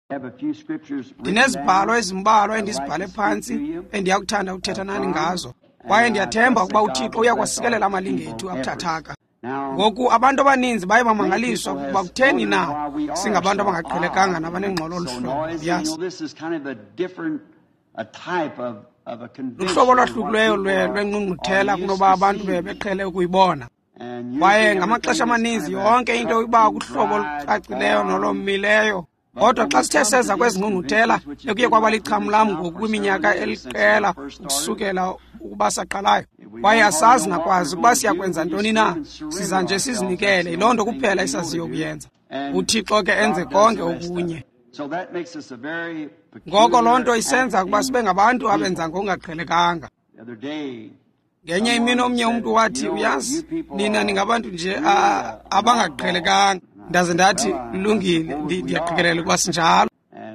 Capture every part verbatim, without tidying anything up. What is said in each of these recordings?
Ndinezibhalo ezimbalwa endizibhale phansi endiyakuthanda ukuthetha nani ngazo, kwaye ndiyathemba ukuba uThixo uyakwasikelela amalinge ethu abuthathaka. Ngoku abantu abaninzi baye bamangaliswa ukuba kutheni na singabantu abangaqhelekanga nabanengxolo oluhlobo. Yazi luhlobo lwahlukileyo lwengqungquthela kunoba abantu bebeqhele ukuyibona, kwaye ngamaxesha amaninzi yonke into iba kuhlobo olucacileyo nolomileyo. Kodwa xa sithe seza kwezi ngqungquthela ekuye kwaba licham lam ngoku kwiminyaka eliqela ukusukela ukuba saqalayo, kwaye asazi nakwazi ukuba siyakwenza ntoni na, siza nje sizinikele. Yiloo nto kuphela isaziyo ukuyenza. uThixo ke enze konke okunye. Ngoko loo nto isenza ukuba sibe ngabantu abenza ngokungaqhelekanga. Ngenye imini omnye umntu wathi, uyazi nina ningabantu nje abangaqhelekanga. Ndaze ndathi lungile, ndiyaqikelela ukuba sinjalo.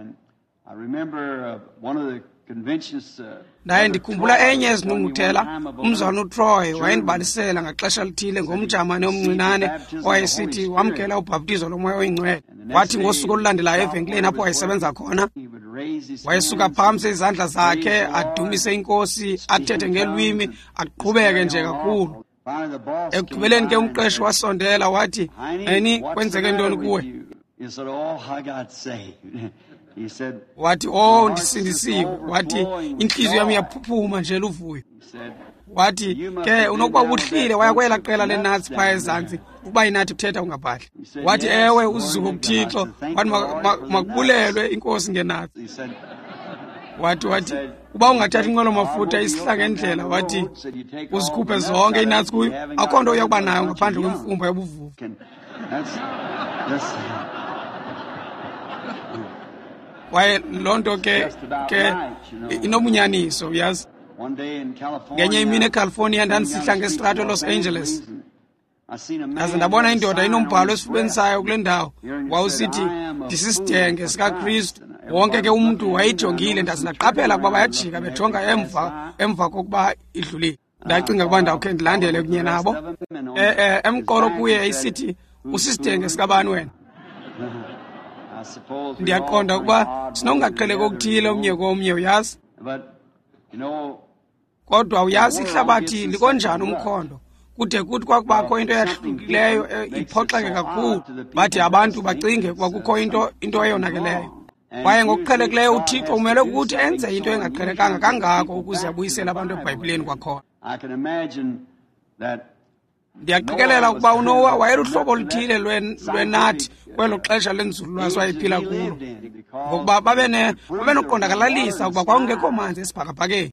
Naye ndikhumbula enye ezingqungquthela, umzwana uTroy wayendibalisela ngaxesha lithile ngomjamane omncinane owayesithi wamkela ubhaptizo lomoya oyingcwele. Wathi ngosuku olulandelayo evenkileni apho wayesebenza khona, wayesuka phamsi izandla zakhe adumise inkosi, athethe ngelwimi, aqhubeke nje kakhulu. Ekugqibeleni ke umqeshi wasondela wathi, "Eni, kwenzeke ntoni kuwe?" Wathi, "Oh, ndisindisiwe." Wathi, "Inhliziyo yami yaphuphuma nje luvuyo." Wathi, "Ke unokuba ubuhlile waya kwela qela leNazi phaya ezantsi ukuba inathi kuthetha ungaphahli." Wathi, "Ewe, uzuko kuThixo." Wathi, "Makubulelwe inkosi ngeNazi." Wathi wathi uba ungathathi inqwelo mafutha isihla ngendlela, wathi uzikhuphe zonke iNazi kuyo, akho nto uyakuba nayo ngaphandle kwemfumba yobuvuvu. Kwaye loo nto ke ke inobunyaniso, uyazi. Ngenye imini eCalifornia ndandisihla ngestrato eLos Angeles, ndaze ndabona indoda inombhalo esifubeni sayo kule ndawo wawusithi, "Ndisisidenge sikaKristu." Wonke ke umntu wayijongile, ndaze ndaqaphela ukuba bayajika bejonga emva emva kokuba idlulile. Ndacinga ukuba ndawukhe ndilandele kunye nabo. Eh emqolo kuye isithi, "Usisidenge sikabani wena?" Ndiyaqonda ukuba sinokungaqheleki okuthile omnye komnye, uyazi. Kodwa uyazi ihlabathi likonjani umkhondo, kude kuthi kwakubakho into eyahlukileyo iphoxeke kakhulu, bathi abantu bacinge ukuba kukho into into eyonakeleyo. Kwaye ngokuqhelekileyo uThixo umele ukuthi enze into engaqhelekanga kangako ukuze abuyisele abantu eBhayibhileni kwakhona. Ndiyaqikelela ukuba uNowa wayeluhlobo oluthile lwenathi kwelo xesha lenzululwazi wayephila kulo, ngokuba babenoqondakalalisa ukuba kwakungekho manzi esibhakabhakeni.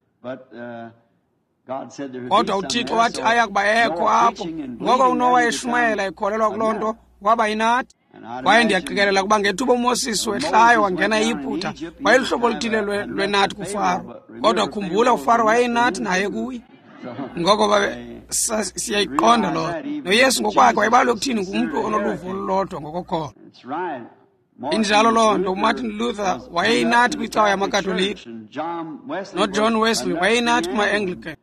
Kodwa uThixo wathi aya kuba ekho apho. Ngoko uNowa eshumayela ekholelwa kuloo nto waba yinathi. Kwaye ndiyaqikelela ukuba ngethuba uMoses wehlayo wangena eYiputa wayeluhlobo oluthile lwenathi kuFaro. Kodwa khumbula uFaro wayeyinathi naye kuye. Ngoko babe siyayiqonda loo nto. NoYesu ngokwakhe wayebalwe ukuthini ngumntu onoluvo olulodwa ngokokholwa. Injalo loo nto uMartin Luther wayeyinathi kwicawa yamaKatolika, noJohn Wesley wayeyinathi kuma-Anglican.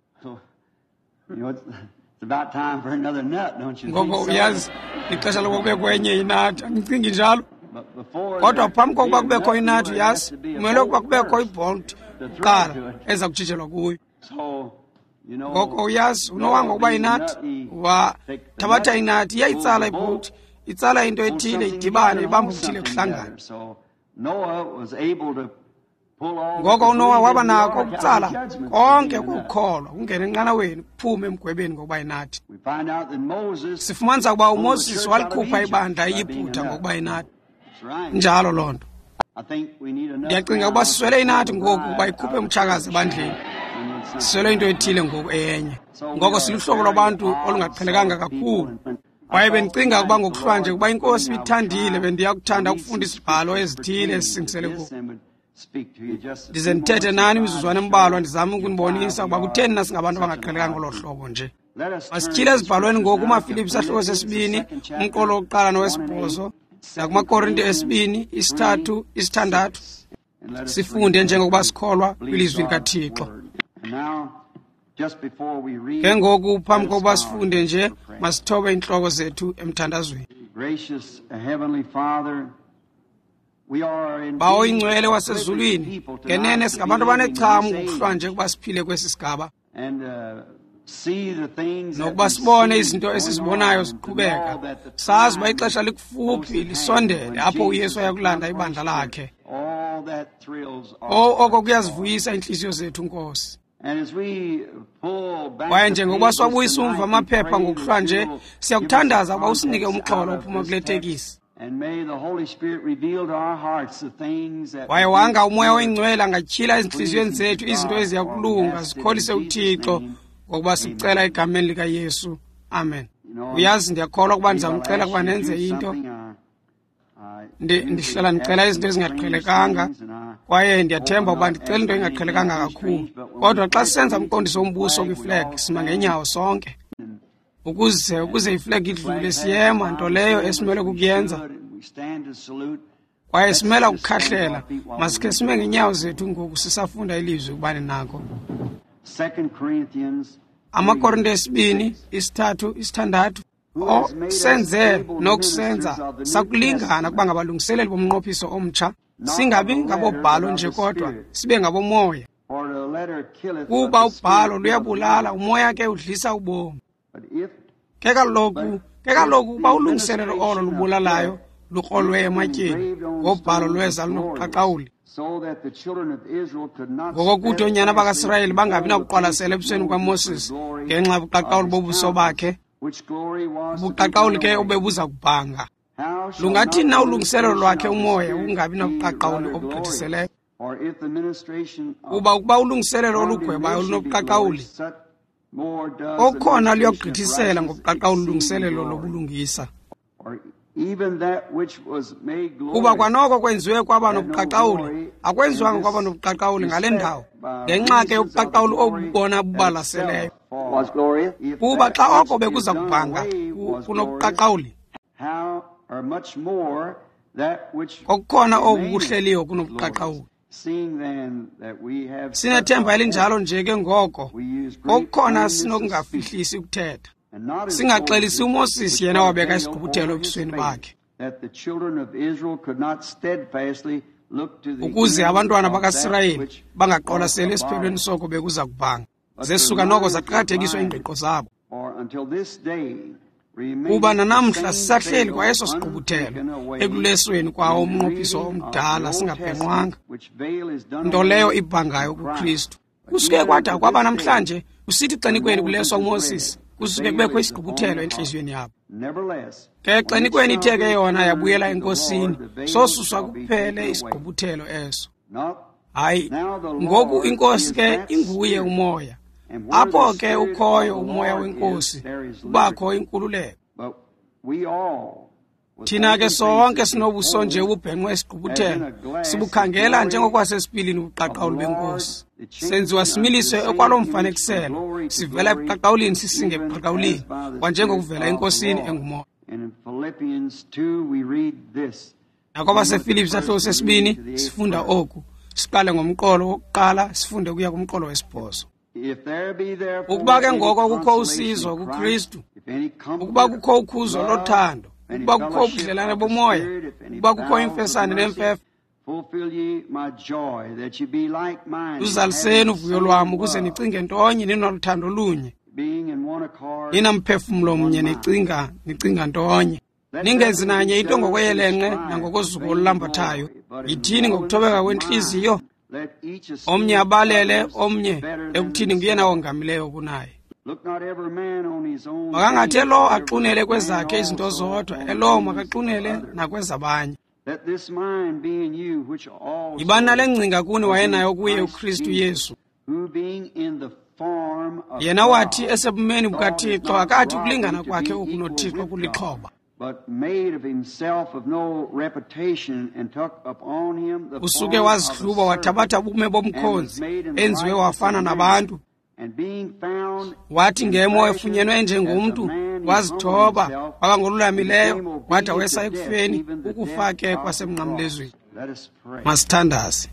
Ngoko uyazi ixesha lokubekho enye inathi, andicingi njalo. Kodwa phambi kokuba kubekho inathi, uyazi kumele ukuba kubekho iBolt kuqala eza kutshintshelwa kuyo. Ngoko uyazi uNowa ngokuba inathi wathabatha inathi, iyayitsala iBolt, itsala into ethile, idibane, ibamba ukuthile kuhlangana. Ngoko uNowa waba nako ukutsala konke kukholwa kungena enqanaweni kuphume emgwebeni ngokuba inathi. Sifumanisa ukuba uMoses walikhupha ibandla eYiputa ngokuba inathi. Njalo loo nto. Ndiyacinga ukuba siswele inathi ngoku ukuba ikhuphe umtshakazi ebandleni. Siswele into ethile ngoku enye. Ngoko siluhlobo lwabantu olungaqhelekanga kakhulu. Kwaye bendicinga ukuba ngokuhlwa nje ukuba inkosi ibithandile bendiya kuthanda ukufunda isibhalo ezithile esisingisele kuko. Ndize ndithethe nani imizuzwana embalwa ndizame ukunibonisa ukuba kutheni na singabantu abangaqhelekanga ngolo hlobo nje. Masityhile ezibhalweni ngoku kumaFilipi isahluko sesibini, umqolo wokuqala nowesibhozo, nakumaKorinti esibini, isithathu, isithandathu. Sifunde njengokuba sikholwa kwilizwi likaThixo. Ke ngoku phambi kokuba sifunde nje masithobe inhloko zethu emthandazweni. Gracious Heavenly Father, bawo ingcwele wasezulwini ngenene singabantu abanechamu ngokuhlwa nje kuba siphile kwesi sigaba nokuba sibone izinto esizibonayo ziqhubeka sazi uba ixesha likufuphi lisondele apho uyesu ayakulanda ibandla lakhe. Oko kuyazivuyisa inhliziyo zethu Nkosi. Kwaye njengoba siwabuyisa umva amaphepha ngokuhlwa nje siyakuthandaza uba usinike umxholo ophuma kule tekisi. Waye wanga umoya oyingcwele angatyhila ezinhliziyweni zethu izinto eziyakulunga zikholise uThixo ngokuba sicela egameni likaYesu. Amen. Uyazi ndiyakholwa ukuba ndizamcela ukuba nenze into. Ndihlala ndicela izinto ezingaqhelekanga kwaye ndiyathemba ukuba ndicela into engaqhelekanga kakhulu. Kodwa xa sisenza umqondiso wombuso kwiflag sima ngenyawo sonke ukuze ukuze iflag idlule siyema nto leyo esimele kukuyenza kwaye simela ukukhahlela. Masikhe sime ngenyawo zethu ngoku sisafunda ilizwi ukubani nako. Amakorinto esibini isithathu isithandathu. O senze nokusenza sakulingana kuba ngabalungiseleli bomnqophiso omtsha singabi ngabobhalo nje kodwa sibe ngabomoya. Kuba ubhalo luyabulala umoya ke udlisa ubomi. Ke kaloku ke kaloku uba ulungiselelo olo lubulalayo lukrolwe ematyeni ngobhalo lweza lunokuqaqawuli ngokokuthi oonyana bakaIsrayeli bangabi nakuqwalasela ebusweni kwaMoses ngenxa yobuqaqawuli bobuso bakhe. Ubuqaqawuli ke obebuza kubhanga. Lungathini na ulungiselelo lwakhe umoya ungabi nabuqaqawuli obugqithiseleyo? Uba ukuba ulungiselelo olugwebayo lunobuqaqawuli okhona luyogqithisela ngobuqaqawuli ulungiselelo lobulungisa. Kuba kwanoko kwenziwe kwaba nobuqaqawuli akwenziwanga kwaba nobuqaqawuli ngale ndawo ngenxa ke yobuqaqawuli obubona bubalaseleyo. Kuba xa oko bekuza kubhanga kunobuqaqawuli okukhona oku kuhleliyo kunobuqaqawuli. Sinethemba elinjalo nje ke ngoko okukhona sinokungafihlisi ukuthetha singaxelisi uMoses yena wabeka isigqubuthelo ebusweni bakhe ukuze abantwana bakaIsrayeli bangaqolaseli esiphelweni soko bekuza kubhanga zesuka noko zaqakathekiswa ingqiqo zabo. Kuba nanamhla sisahleli kwayeso sigqubuthelo ekulesweni kwawo umnqophiso omdala singabhenqwanga nto leyo ibhangayo kuKristu. Kusuke kwada kwaba namhlanje usithi xenikweni kuleswa uMoses kusuke kubekho isigqubuthelo enhliziyweni yabo. Ke xenikweni ithe ke yona yabuyela enkosini sosuswa kuphele isigqubuthelo eso. Hayi ngoku inkosi ke inguye umoya. Apho ke ukhoyo umoya wenkosi kubakho inkululeko. Thina ke sonke sinobuso nje ububhenqwe isigqubuthelo sibukhangela njengokwasesipilini ubuqaqawuli benkosi. Senziwa similiswe ekwalo mfanekiselo sivela ebuqaqawulini sisinge ebuqaqawulini kwanjengokuvela enkosini engumoya. Nakoba seFilipi sahlo sesibini sifunda oku siqale ngomqolo wokuqala sifunde kuya kumqolo wesibhozo. Ukuba ke ngoko kukho usizo kuKristu, ukuba kukho ukhuzo lothando, ukuba kukho ubudlelane bomoya, ukuba kukho imfesane nemfefe, uzaliseni uvuyo lwam ukuze nicinge ntonye ninoluthando lunye, ninamphefumlo mnye nicinga nicinga ntonye, ningenzi nanye into ngokweyelenqe nangokozuko olulambathayo, yithini ngokuthobeka kwenhliziyo, omnye abalele omnye ekuthini nguyena ongamileyo kunaye. Makangathi elo axunele kwezakhe izinto zodwa, elo makaxunele nakwezabanye. Ibana lengcinga kuni wayenayo kuye uKristu Yesu, yena wathi esebumeni bukaThixo akathi ukulingana kwakhe okunoThixo kulixhoba. But made of himself of no reputation and took upon him the usuke wazihluba wathabatha ubume bomkhonzi enziwe wafana nabantu wathi ngemo efunyenwe njengomuntu wazithoba wabangolulamileyo wada wesa ekufeni ukufake kwasemnqamlezweni. Masithandaze.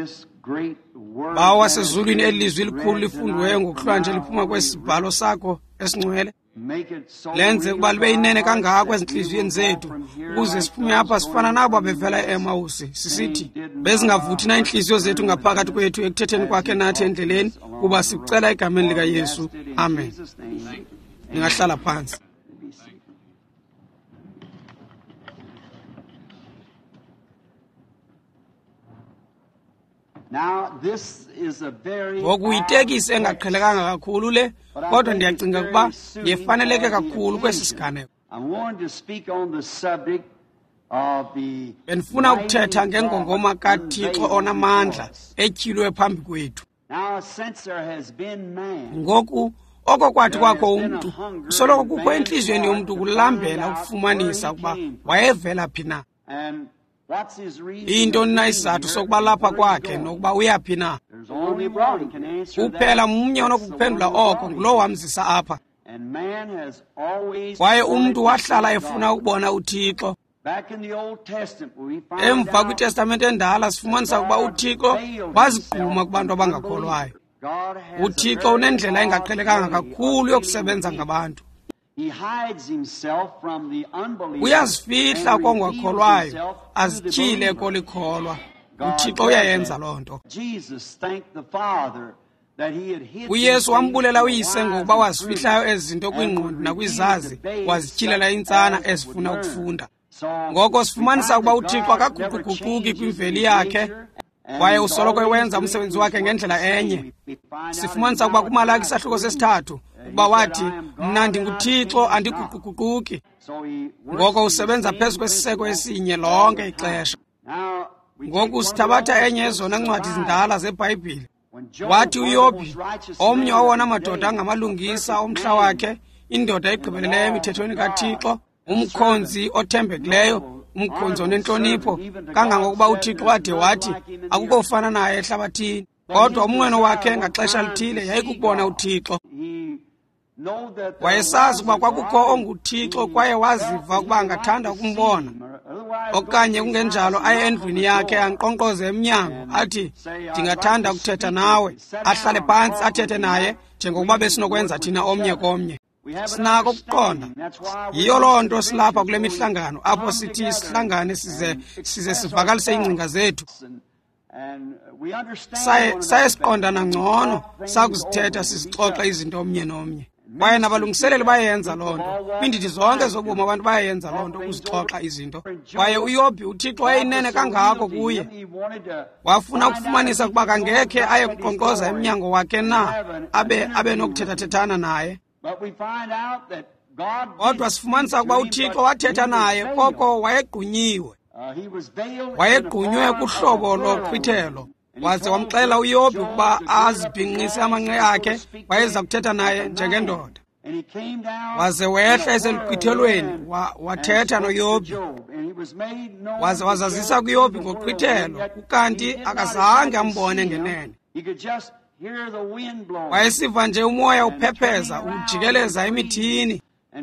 Bawo wasezulwini elizwi likhulu lifundwe ngokuhlwa nje liphuma kwesibhalo sakho esingcwele. Lenze kuba libe inene kangaka ezinhliziyweni zethu ukuze siphume apha sifana nabo abevela eMausi sisithi bezingavuthi na inhliziyo zethu ngaphakathi kwethu ekuthetheni kwakhe nathi endleleni kuba sicela egameni lika Yesu. Amen. Ningahlala phansi. Now this is a very ngokuyitekisi engaqhelekanga kakhulu le kodwa ndiyacinga kuba yefaneleke kakhulu kwesi siganeko. I want to speak on the subject of the Benifuna ukuthetha ngengongoma kaThixo onamandla etyhilwe phambi kwethu. Now since there has been man, Ngoku oko kwathi kwakho umuntu usoloko kukho enhliziyweni yomuntu kulambela ukufumanisa ukuba wayevela phi na. and what's his reason? Into na isizathu sokuba lapha kwakhe nokuba uyaphi na. There's only one can answer Kuphela that. umnye onokuphendula oko ngulo wamzisa apha. And man has always Kwaye umuntu wahlala efuna ukubona uThixo. back in the Old Testament we find Emva out kwitestamente endala sifumanisa ukuba uThixo wazigquma kubantu abangakholwayo. God has a uThixo very unendlela odd engaqhelekanga way kakhulu of yokusebenza dealing with ngabantu. He hides himself from the unbelievers Uyazifihla and kongakholwayo reveals himself to the azityhile believer. kolikholwa. God uThixo does uyayenza that. loo nto. Jesus thanked the Father that he had hid uYesu these wambulela things uyise from the ngokuba wise and wazifihlayo prudent, ezi zinto and kwingqondo would nakwizazi reveal the babes wazityilela such intsana as ezifuna would learn. ukufunda. So, Ngoko we sifumanisa find ukuba that uThixo God akaguquguquki never changes kwimveli his yakhe nature, and kwaye he's usoloko always ewenza doing umsebenzi his wakhe work ngendlela the same. enye. We find out Sifumanisa in ukuba kuMalaki Malachi isahluko three, sesithathu uh, ukuba he wathi said, "I am God mna and I ndinguThixo change not." andiguquguquki. So he works Ngoko in the usebenza same phezu kwesiseko principle esinye all lonke the time. ixesha. Now, we take Ngoku one of the sithabatha oldest enye books yezona of the ncwadi Bible. zindala zeBhayibhile. When Job, Wathi one of the uYobi, most righteous omnye men wawona of his madoda day, angamalungisa a omhla perfect wakhe, man, indoda egqibeleleyo emithethweni kaThixo, umkhonzi othembekileyo, umkhonzi onentlonipho, kangangokuba uThixo wade wathi akukho ufana naye ehlabathini. Kodwa umnqweno wakhe ngaxesha lithile yayikubona uThixo. he know that there Wayesazi ukuba was a kwakukho God onguThixo kwaye waziva ukuba angathanda ukumbona. Okanye kungenjalo aye endlwini yakhe anqonqoze emnyango athi ndingathanda ukuthetha nawe, ahlale phantsi athethe naye njengokuba besinokwenza thina omnye komnye. Sinako ukuqonda. Yiyo loo nto silapha kule mihlangano apho sithi sihlangane size size sivakalise ingcinga zethu. Saye saye siqondana ngcono sakuzithetha sizixoxa izinto omnye nomnye. Kwaye nabalungiseleli bayenza loo nto. Kwindidi zonke zobomi abantu bayenza loo nto ukuzixoxa izinto. Kwaye uYobi uThixo wayinene kangako kuye. Wafuna ukufumanisa ukuba kangekhe aye kuqonqoza emnyango wakhe na abe abe nokuthethathethana naye. Kodwa sifumanisa ukuba uThixo wathetha naye koko wayegqunyiwe. Wayegqunywe kuhlobo lochwithelo. Waze wamxela uYobi ukuba azibhinqise amanqe akhe wayeza kuthetha naye njengendoda. Waze wehla eseluchwithelweni wathetha noYobi. Waze wazazisa kuYobi ngochwithelo ukanti akazange ambone ngenene. Wayesiva nje umoya uphepheza ujikeleza emithini.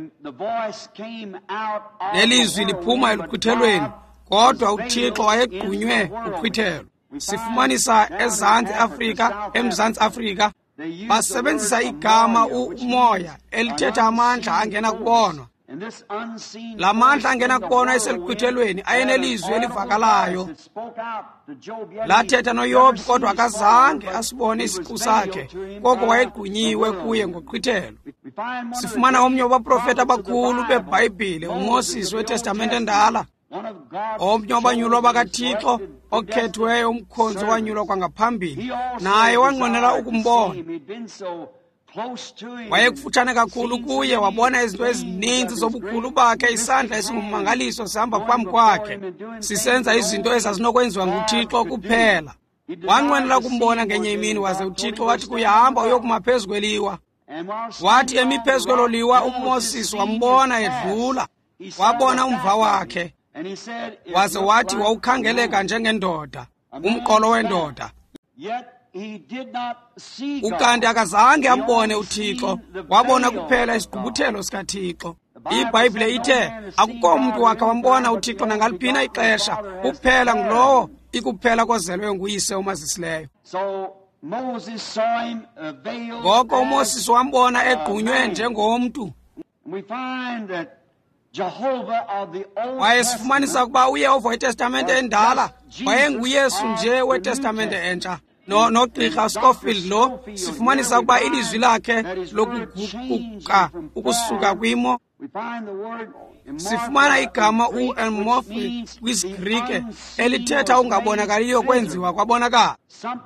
Nelizwi liphuma eluchwithelweni. Kodwa uThixo wayegqunywe uchwithelo. Sifumanisa eZantsi Afrika, eMzantsi Afrika, basebenzisa igama umoya elithetha amandla angena kubonwa. La mandla angena kubonwa eseluchwithelweni ayenelizwi elivakalayo. Lathetha noYobi kodwa akazange asibone isiqu sakhe, koko wayegqunyiwe kuye ngochwithelo. Sifumana omnye wabaprofeti abakhulu beBhayibhile, uMoses weTestamente endala. Omnye wabanyulwa bakaThixo okhethweyo, umkhonzi wanyulwa kwangaphambili, naye wanqwenela ukumbona. Wayekufutshane kakhulu kuye, wabona izinto ezininzi zobukhulu bakhe, isandla esingummangaliso sihamba phambi kwakhe, sisenza izinto ezazinokwenziwa nguThixo kuphela. Wanqwenela ukumbona ngenye imini, waze uThixo wathi kuyahamba uyokuma phezu kweliwa. Wathi emi phezu kwelo liwa uMoses wambona edlula, wabona umva wakhe. Waze wathi wawukhangeleka njengendoda, umqolo wendoda. Ukanti akazange ambone uThixo, wabona kuphela isigqubuthelo sikaThixo. IBhayibhile ithe akukho mntu wakhe wambona uThixo nangaliphina ixesha, kuphela ngulowo ikuphela kozelwe nguyise umazisileyo. Moses saw him veiled. Ngoko uMoses wambona egqunywe njengomntu. We find that Jehovah of the Old Wayesifumanisa ukuba uYehova weTestamente endala wayenguYesu nje weTestamente entsha. No nogqirha Scofield lo sifumanisa ukuba ilizwi lakhe lokuguquka ukusuka kwimo. Sifumana igama u-anamorphi kwisiGrike elithetha ungabonakaliyo kwenziwa kwabonakala.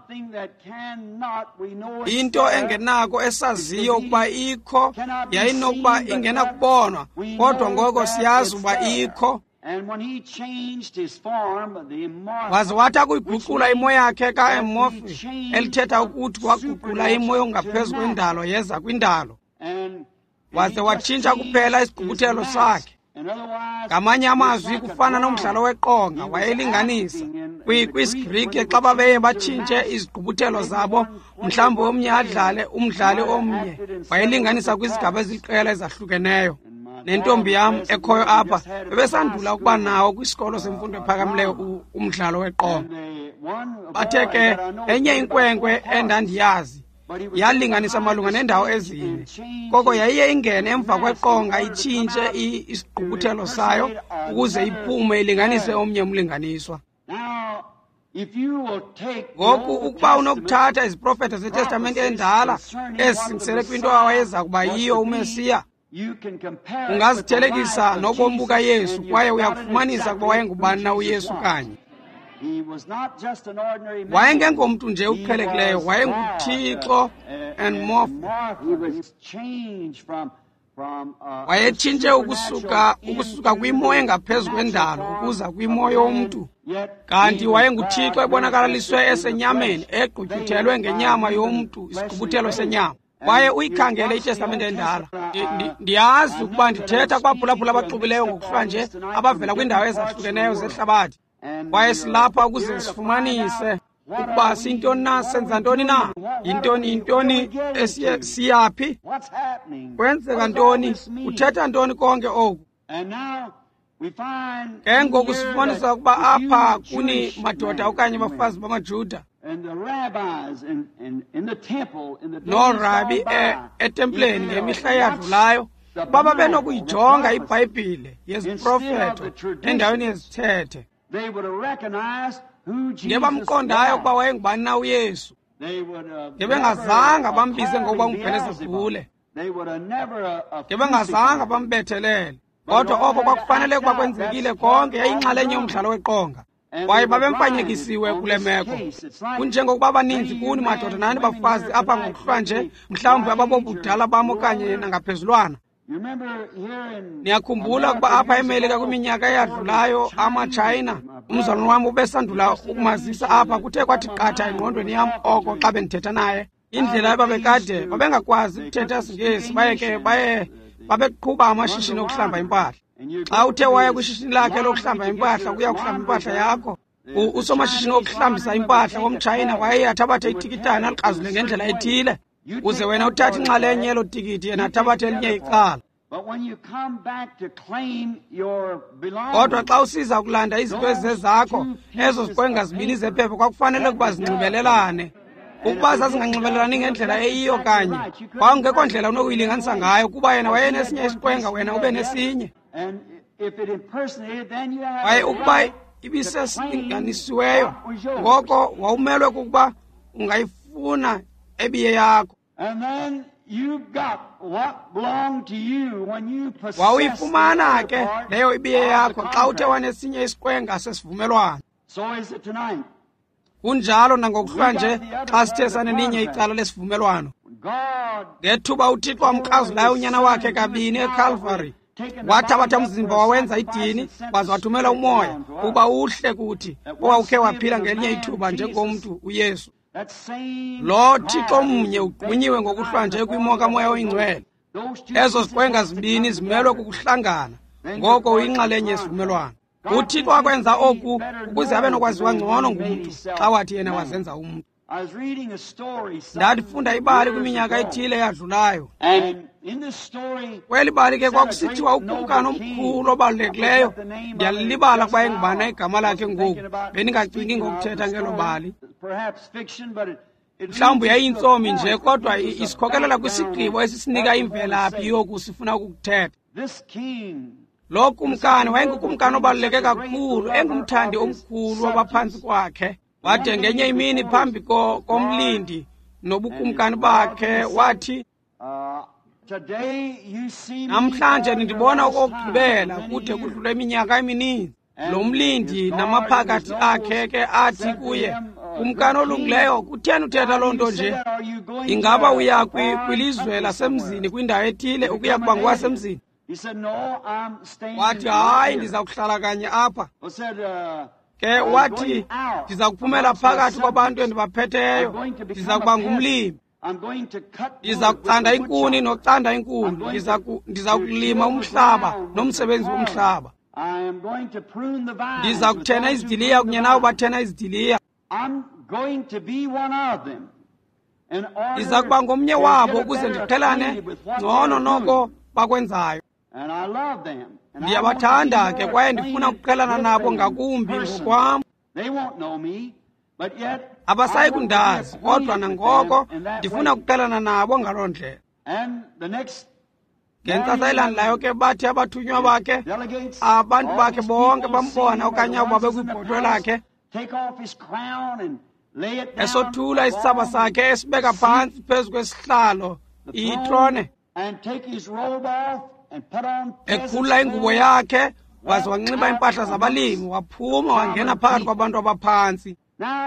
Into engenako esaziyo ukuba ikho yayinokuba ingena kubonwa kodwa ngoko siyazi ukuba ikho. Waze wathi akuyiguqula imo yakhe ka-anamorphi elithetha ukuthi waguqula imo yongaphezu kwendalo yeza kwindalo. Waze watshintsha kuphela isigqubuthelo sakhe. Ngamanye amazwi kufana nomdlalo weqonga wayelinganisa kwisiGrike xa babeye batshintshe izigqubuthelo zabo mhlawumbe omnye adlale umdlali omnye wayelinganisa kwizigaba eziliqela ezahlukeneyo. Nentombi yam ekhoyo apha bebesandula ukuba nawo kwisikolo semfundo ephakamileyo umdlalo weqonga. Bathe ke enye inkwenkwe endandiyazi yalinganisa malunga nendawo ezine. Koko yayiye ingene emva kweqonga itshintshe isigqubuthelo sayo ukuze iphume ilinganise omnye umlinganiswa. Ngoku ukuba unokuthatha iziprofetha zeTestamente endala ezisingisele kwinto awayeza kuba yiyo uMesiya, ungazithelekisa nobomi bukaYesu kwaye uyakufumanisa ukuba wayengubani na uYesu kanye. Wayengengomntu nje uqhelekileyo, wayenguThixo anamorphi. Wayetshintshe ukusuka ukusuka kwimo engaphezu kwendalo ukuza kwimo yomntu. Kanti wayenguThixo ebonakaliswe esenyameni egqutyuthelwe ngenyama yomntu isigqubuthelo senyama. Kwaye uyikhangele iTestamente endala. Ndiyazi ukuba ndithetha kwaphulaphula abaxubileyo ngokuhlwa nje abavela kwiindawo ezahlukeneyo zehlabathi. Kwaye silapha ukuze sifumanise ukuba sintoni na, senza ntoni na, yintoni yintoni siyaphi, kwenzeka ntoni, uthetha ntoni konke oku. Ke ngoku sifumanisa ukuba apha kuni madoda okanye abafazi bamaJuda norabi etempleni ngemihla eyadlulayo baba benokuyijonga iBhayibhile yeziprofeto endaweni yezithethe. Ngebamqondayo ukuba wayengubani na uYesu. Ngebengazanga bambize ngokuba umphelezivule. Ngebengazanga bambethelele. Kodwa oko kwakufanele ukuba kwenzekile konke yayinxalenye yomdlalo weqonga. Kwaye babemfanyekisiwe kule meko. Kunjengokuba abaninzi kuni madoda nani bafazi apha ngokuhlwa nje mhlawumbi ababobudala bam okanye nangaphezulwana. Niyakhumbula ukuba apha eMelika kwiminyaka eyadlulayo amaChina umzalwane wami ubesandula ukumazisa apha kuthe kwathi qatha engqondweni yam oko xa bendithetha naye indlela ababekade babengakwazi ukuthetha isiNgesi baye ke baye babeqhuba amashishini okuhlamba impahla. Xa uthe waya kwishishini lakhe lokuhlamba impahla kuya kuhlamba impahla yakho, usomashishini okuhlambisa impahla womChina waye athabathe itikitana aliqazule ngendlela ethile uze wena uthathe inxalenye yelo tikiti yena athabathe elinye icala. Kodwa xa usiza ukulanda izinto ezizezakho, ezo zikwenga zibini zephepha kwakufanele ukuba zinxibelelane. Ukuba zazinganxibelelani ngendlela eyiyo kanye kwakungekho ndlela unokuyilinganisa ngayo kuba yena wayenesinye isikwenga wena ube nesinye. Kwaye ukuba ibisesinganisiweyo ngoko wawumelwe kukuba ungayifuna ebiye yakho. Wawuyifumana ke leyo ibiye yakho xa uthe wanesinye isikwenga sesivumelwano. Kunjalo nangokuhlwa nje xa sithe sanelinye icala lesivumelwano. Ngethuba uThixo amkrazulayo unyana wakhe kabini eCalvary, wathabatha umzimba wawenza idini waze wathumela umoya uba uhle kuthi owawukhe waphila ngelinye ithuba njengomntu uYesu. Lo Thixo mnye ugqunyiwe ngokuhlwa nje kwimo kaMoya Oyingcwele. Ezo zikwenga zibini zimelwe kukuhlangana ngoko uyinxalenye yesivumelwano. uThixo akwenza oku ukuze abe nokwaziwa ngcono ngumuntu xa wathi yena wazenza umuntu. Ndadifunda ibali kwiminyaka ethile eyadlulayo. Kweli bali ke kwakusithiwa ukumkani omkhulu obalulekileyo. Ndiyalilibala kuba engubana igama lakhe ngoku. Bendingacingi ngokuthetha ngelo bali. mhlawumbe yayintsomi nje kodwa isikhokelela kwisigqibo esisinika imvelaphi yoku sifuna ukuthetha. Lo kumkani wayengukumkani obaluleke kakhulu, engumthandi omkhulu wabaphantsi kwakhe. Wade ngenye imini phambi komlindi nobukumkani bakhe wathi, namhlanje ndibona okokugqibela kude kudlule iminyaka emininzi. Lo mlindi namaphakathi akhe ke athi kuye, kumkani olungileyo, kutheni uthetha loo nto nje? Ingaba uya kwilizwe lasemzini kwindawo ethile ukuya kuba ngowasemzini? Wathi, hayi, ndiza kuhlala kanye apha. Ke wathi, ndiza kuphumela phakathi kwabantu endibaphetheyo, ndiza kuba ngumlimi. Ndiza kucanda inkuni nocanda inkuni, ndiza kulima umhlaba nomsebenzi womhlaba. Ndiza kuthena izidiliya kunye nabo bathena izidiliya. Ndiza kuba ngomnye wabo ukuze ndiqhelane ngcono noko bakwenzayo. Ndiyabathanda ke kwaye ndifuna ukuqhelana nabo ngakumbi ngokwam. Abasayi kundazi kodwa nangoko ndifuna ukuqhelana nabo ngaloo ndlela. Ngentsasa elandelayo ke bathi abathunywa bakhe, abantu bakhe bonke bambona okanye abo babekwibhotwe lakhe, esothula isitsaba sakhe esibeka phantsi phezu kwesihlalo itrone, ekhulula ingubo yakhe waze wanxiba impahla zabalimi, waphuma wangena phakathi kwabantu abaphantsi.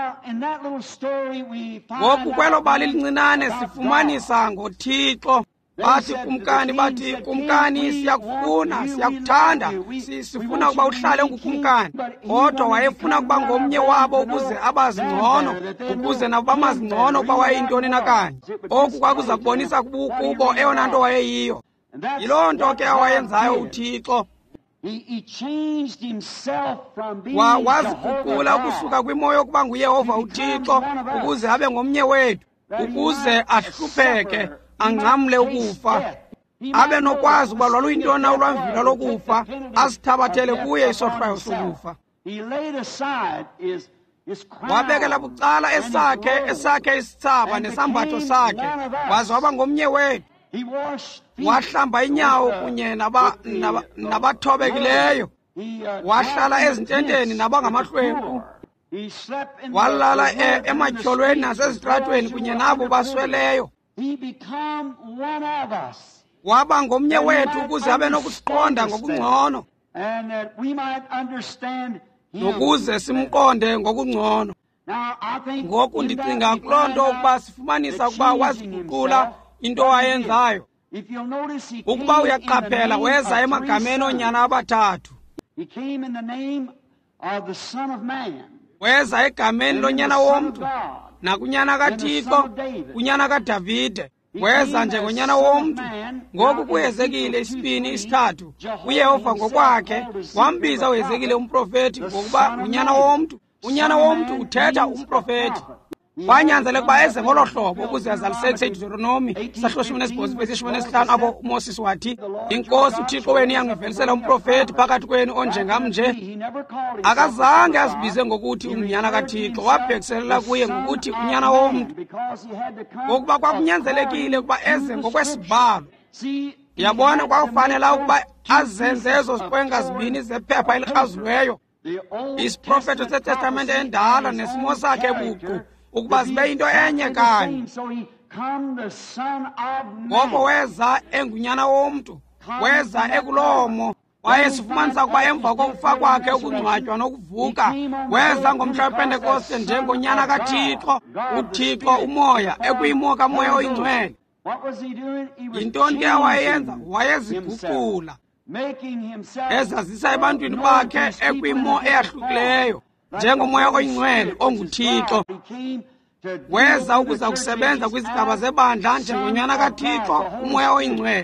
Ngoku kwelo bali lincinane sifumanisa ngoThixo. Bathi kumkani, bathi kumkani, siyakufuna, siyakuthanda, sifuna ukuba uhlale ungukumkani. Kodwa wayefuna ukuba ngomnye wabo ukuze abazi ngcono, ukuze nabo bamazi ngcono ukuba wayeyintoni na kanye. Oku kwakuza kubonisa kubo eyona nto wayeyiyo. Yiloo nto ke awayenzayo uThixo. Waziguqula ukusuka kwimoyo yokuba nguYehova uThixo ukuze abe ngomnye wethu, ukuze ahlupheke, angcamle ukufa, abe nokwazi uba lwaluyintoni na ulwamvila lokufa, asithabathele kuye isohlwayo sokufa. Wabekela bucala esakhe esakhe isithaba nesambatho sakhe, waze waba ngomnye wethu. Wahlamba inyawo kunye nabathobekileyo, wahlala ezintenteni nabangamahlwempu, walala ematyholweni nasezitratweni kunye nabo basweleyo. Waba ngomnye wethu ukuze abe nokusiqonda ngokungcono, nokuze simqonde ngokungcono. Ngoku ndicinga kuloo nto ukuba sifumanisa ukuba waziguqula into ayenzayo. Ukuba uyaqaphela, weza emagameni oonyana abathathu. Weza egameni lonyana womntu, nakunyana kaThixo, kunyana kaDavide. Weza njengonyana womntu. Ngoku kuHezekile isibini isithathu, uYehova ngokwakhe wambiza uHezekile umprofeti ngokuba unyana womntu. Unyana womntu uthetha umprofeti. Wanyanzeleka ukuba eze ngolo hlobo ukuze azaliseke iDeuteronomy sahlo shumi nesibhozo verse shumi nesihlanu apho uMoses wathi, inkosi uThixo wenu iyangivelisela umprofeti phakathi kwenu onjengam nje. Akazange azibize ngokuthi unyana kaThixo, wabhekiselela kuye ngokuthi unyana womntu, ngokuba kwakunyanzelekile ukuba eze ngokwesibalo. Yabona kwakufanele ukuba azenze ezo zikwenga zibini zephepha elikrazuliweyo, isiprofeto seTestamente endala nesimo sakhe buqu, ukuba zibe into enye kanye. Ngoko weza engunyana womntu, weza ekulomo. Wayesifumanisa ukuba emva kokufa kwakhe, ukungcwatywa nokuvuka, weza ngomhla wePentekoste njengonyana kaThixo, uThixo umoya, ekuyimo kaMoya Oyingcwele. Yintoni ke wayenza? Wayeziguqula, ezazisa ebantwini bakhe ekwimo eyahlukileyo njengoMoya Oyingcwele onguThixo. Weza ukuza kusebenza kwizigaba zebandla njengonyana kaThixo, uMoya Oyingcwele.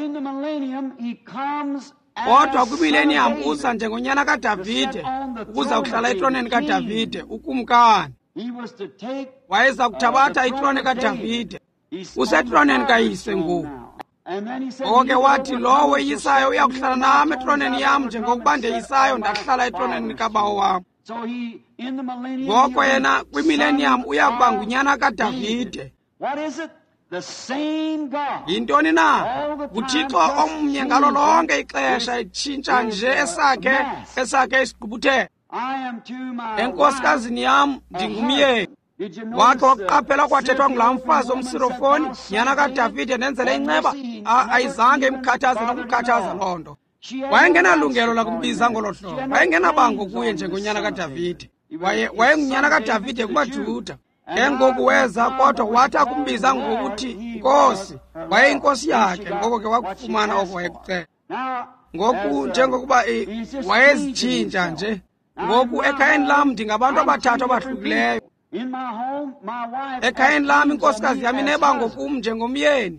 Kodwa kwimillennium uza njengonyana kaDavide ukuza kuhlala etroneni kaDavide, ukumkani. Wayeza kuthabatha itrone kaDavide, usetroneni kayise ngoku. Ngoko ke wathi, lowo yisayo uyakuhlala nami etroneni yam njengokuba ndeyisayo ndahlala etroneni kabawo wam. So he, in the millennium, ngoko he yena will be kwimillennium son uyakuba of ngunyana David. kaDavide. What is it? The same God. Yintoni na? All the time, uThixo just omnye ngalo lonke changing ixesha his- etshintsha his, nje uh, esakhe mask. esakhe isigqubuthelo. I am to my Enkosikazini yam wife a ndingumyeni. husband. Did you Wakhe notice the wakuqaphela kwathethwa ngulaa mfazi woman said, omsirofoni, "Thou son nyana of David, kaDavide ndenzele have inceba." mercy, A- never ayizange even imkhathaze bothered nokumkhathaza him at loo all. nto. She had Wayengenalungelo no lakumbiza ngolo rights to hlobo, call him that. wayengenabango She had kuye no njengonyana claims on kaDavide. this son of Waye David. wayengunyana He was kaDavide the son of kumaJuda. David. Ke ngoku weza kodwa wathi akumbiza ngokuthi Nkosi, wayeyinkosi yakhe, ngoko ke wakufumana oko wayekucela. Ngoku njengokuba eh, wayezitshintsha nje. Ngoku ekhayeni lam ndingabantu abathathu abahlukileyo. Ekhayeni lam inkosikazi yami inebango kum njengomyeni.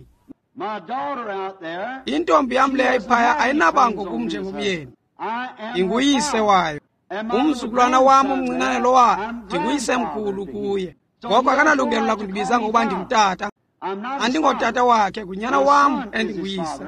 Intombi yam leyo iphaya ayinabango kum njengomyeni. Inguyise wayo. Umzukulwana wam omncinane lowa ndinguyise mkhulu kuye. Ngoko akanalungelo lakundibiza ngokuba ndingutata. Andingotata wakhe, ngunyana wam endinguyise.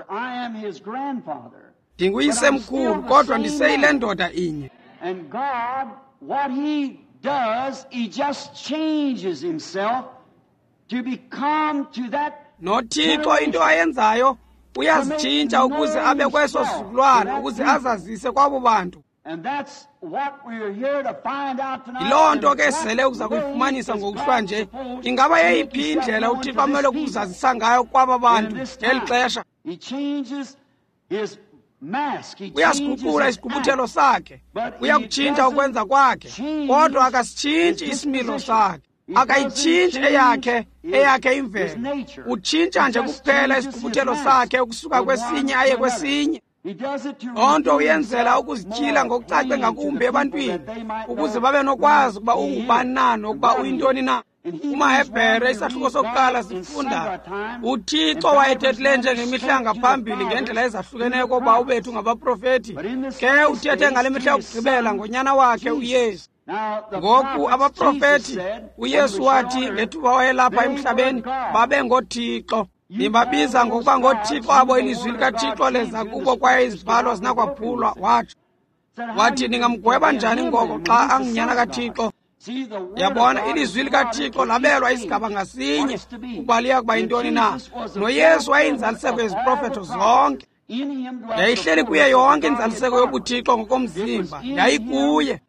Ndinguyise mkhulu kodwa ndiseyile ndoda inye. And God, what he does, he just changes himself to become to that. NoThixo into ayenzayo uyazitshintsha ukuze abe kweso sizukulwana, ukuze azazise kwabo bantu. And that's what we're here to find out tonight. Yiloo nto ke sele uza kuyifumanisa ngokuhlwa nje. Ingaba yeyiphi indlela uThixo amele ukuzazisa ngayo kwaba bantu ngeli xesha? He changes his mask. He changes Uyasiguqula his isigqubuthelo act. sakhe, uyakutshintsha ukwenza kwakhe, kodwa akasitshintshi isimilo sakhe, akayitshintshi eyakhe eyakhe imvelo. Utshintsha nje kuphela isigqubuthelo sakhe ukusuka kwesinye aye kwesinye. He does it to Loo nto uyenzela ukuzityhila ngokucace ngakumbi ebantwini, ukuze babe nokwazi ukuba ungubani na nokuba uyintoni na. UmaHebhere isahluko sokuqala sifunda uThixo wayethethile nje ngemihla ngaphambili ngendlela ezahlukeneyo koba ubethu ngabaprofeti, ke uthethe ngale mihla yokugqibela ngonyana wakhe uYesu. Ngoku abaprofeti uYesu wathi ngethuba wayelapha emhlabeni babe ngoThixo. Nimbabiza ngokuba ngoThixo abo ilizwi likaThixo leza kubo kwaye izibhalo zinakwaphulwa. Wathi wathi ningamgweba njani ngoko xa angunyana kaThixo? Yabona ilizwi likaThixo labelwa isigaba ngasinye ukuba liya kuba yintoni na. NoYesu wayinzaliseko yeziprofeto zonke. Yayihleli kuye yonke inzaliseko yobuThixo ngokomzimba, yayikuye.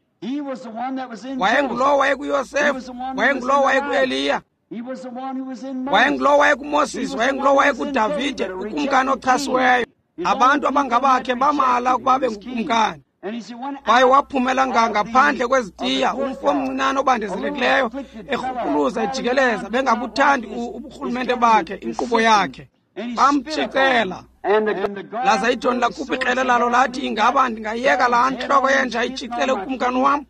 Wayengulowo wayekuYosefu, wayengulowo wayekuEliya, wayengulowo wayekuMoses, wayengulowo wayekuDavide, ukumkani ochasiweyo. Abantu abangabakhe bamala ukuba bengukumkani. Kwaye waphumela ngaphandle kwezitiya, umfo omncinane obandezelekileyo, erhukuluza ejikeleza, bengabuthandi uburhulumente bakhe, inkqubo yakhe. Bamtshicela. Laza ithoni lakuphi iqela lalo lathi, ingaba ndingayiyeka laa ntloko yenja itshicele ukumkani wam?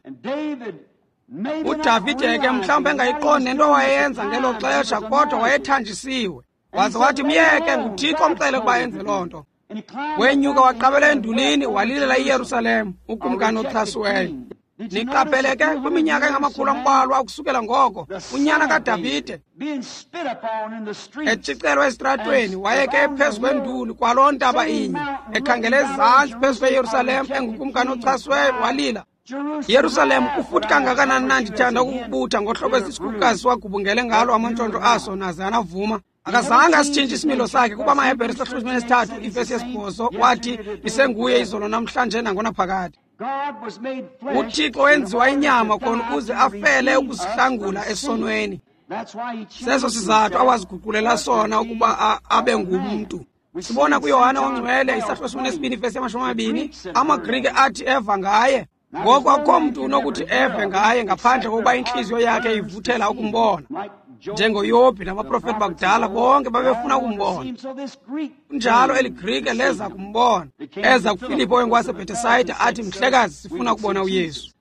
uDavide ke mhlawumbe engayiqondi nento wayenza ngelo xesha, kodwa wayethanjisiwe. Waze wathi myeke, nguThixo omcele ukuba yenze loo nto. Wenyuka waqabela endulini walilela iYerusalem, ukumkani oxhasiweyo. Niqapheleke kwiminyaka engamakhulu ambalwa ukusukela ngoko unyana kaDavide etshicelwa esitratweni wayeke phezu kwenduli kwaloo ntaba inye, ekhangele ezantsi phezu kweYerusalem engukumkani oxhasiweyo walila. Yerusalem kufuthi kangakanani na ndithanda ukubutha ngohlobo esisikhukukazi wagubungele ngalo amantshontsho aso naze anavuma. Akazange asitshintshe isimilo sakhe kuba amaHebhere isahluko sesithathu ivesi yesibhozo wathi isenguye izolo namhlanje nangona phakade. uThixo wenziwa inyama khona ukuze afele ukusihlangula esonweni. Seso sizathu awaziguqulela sona ukuba abe ngumntu. Sibona kuYohana oNgcwele isahluko sesibini ivesi yamashumi amabini amaGrike athi eva ngaye. Ngoko akho mntu unokuthi eve ngaye ngaphandle kokuba inhliziyo yakhe ivuthela ukumbona. NjengoYobhi nabaprofeti bakudala bonke babefuna ukumbona. Njalo eli Grike leza kumbona. Eza kuFilipi owasebhetesayida athi, mhlekazi, sifuna ukubona uYesu.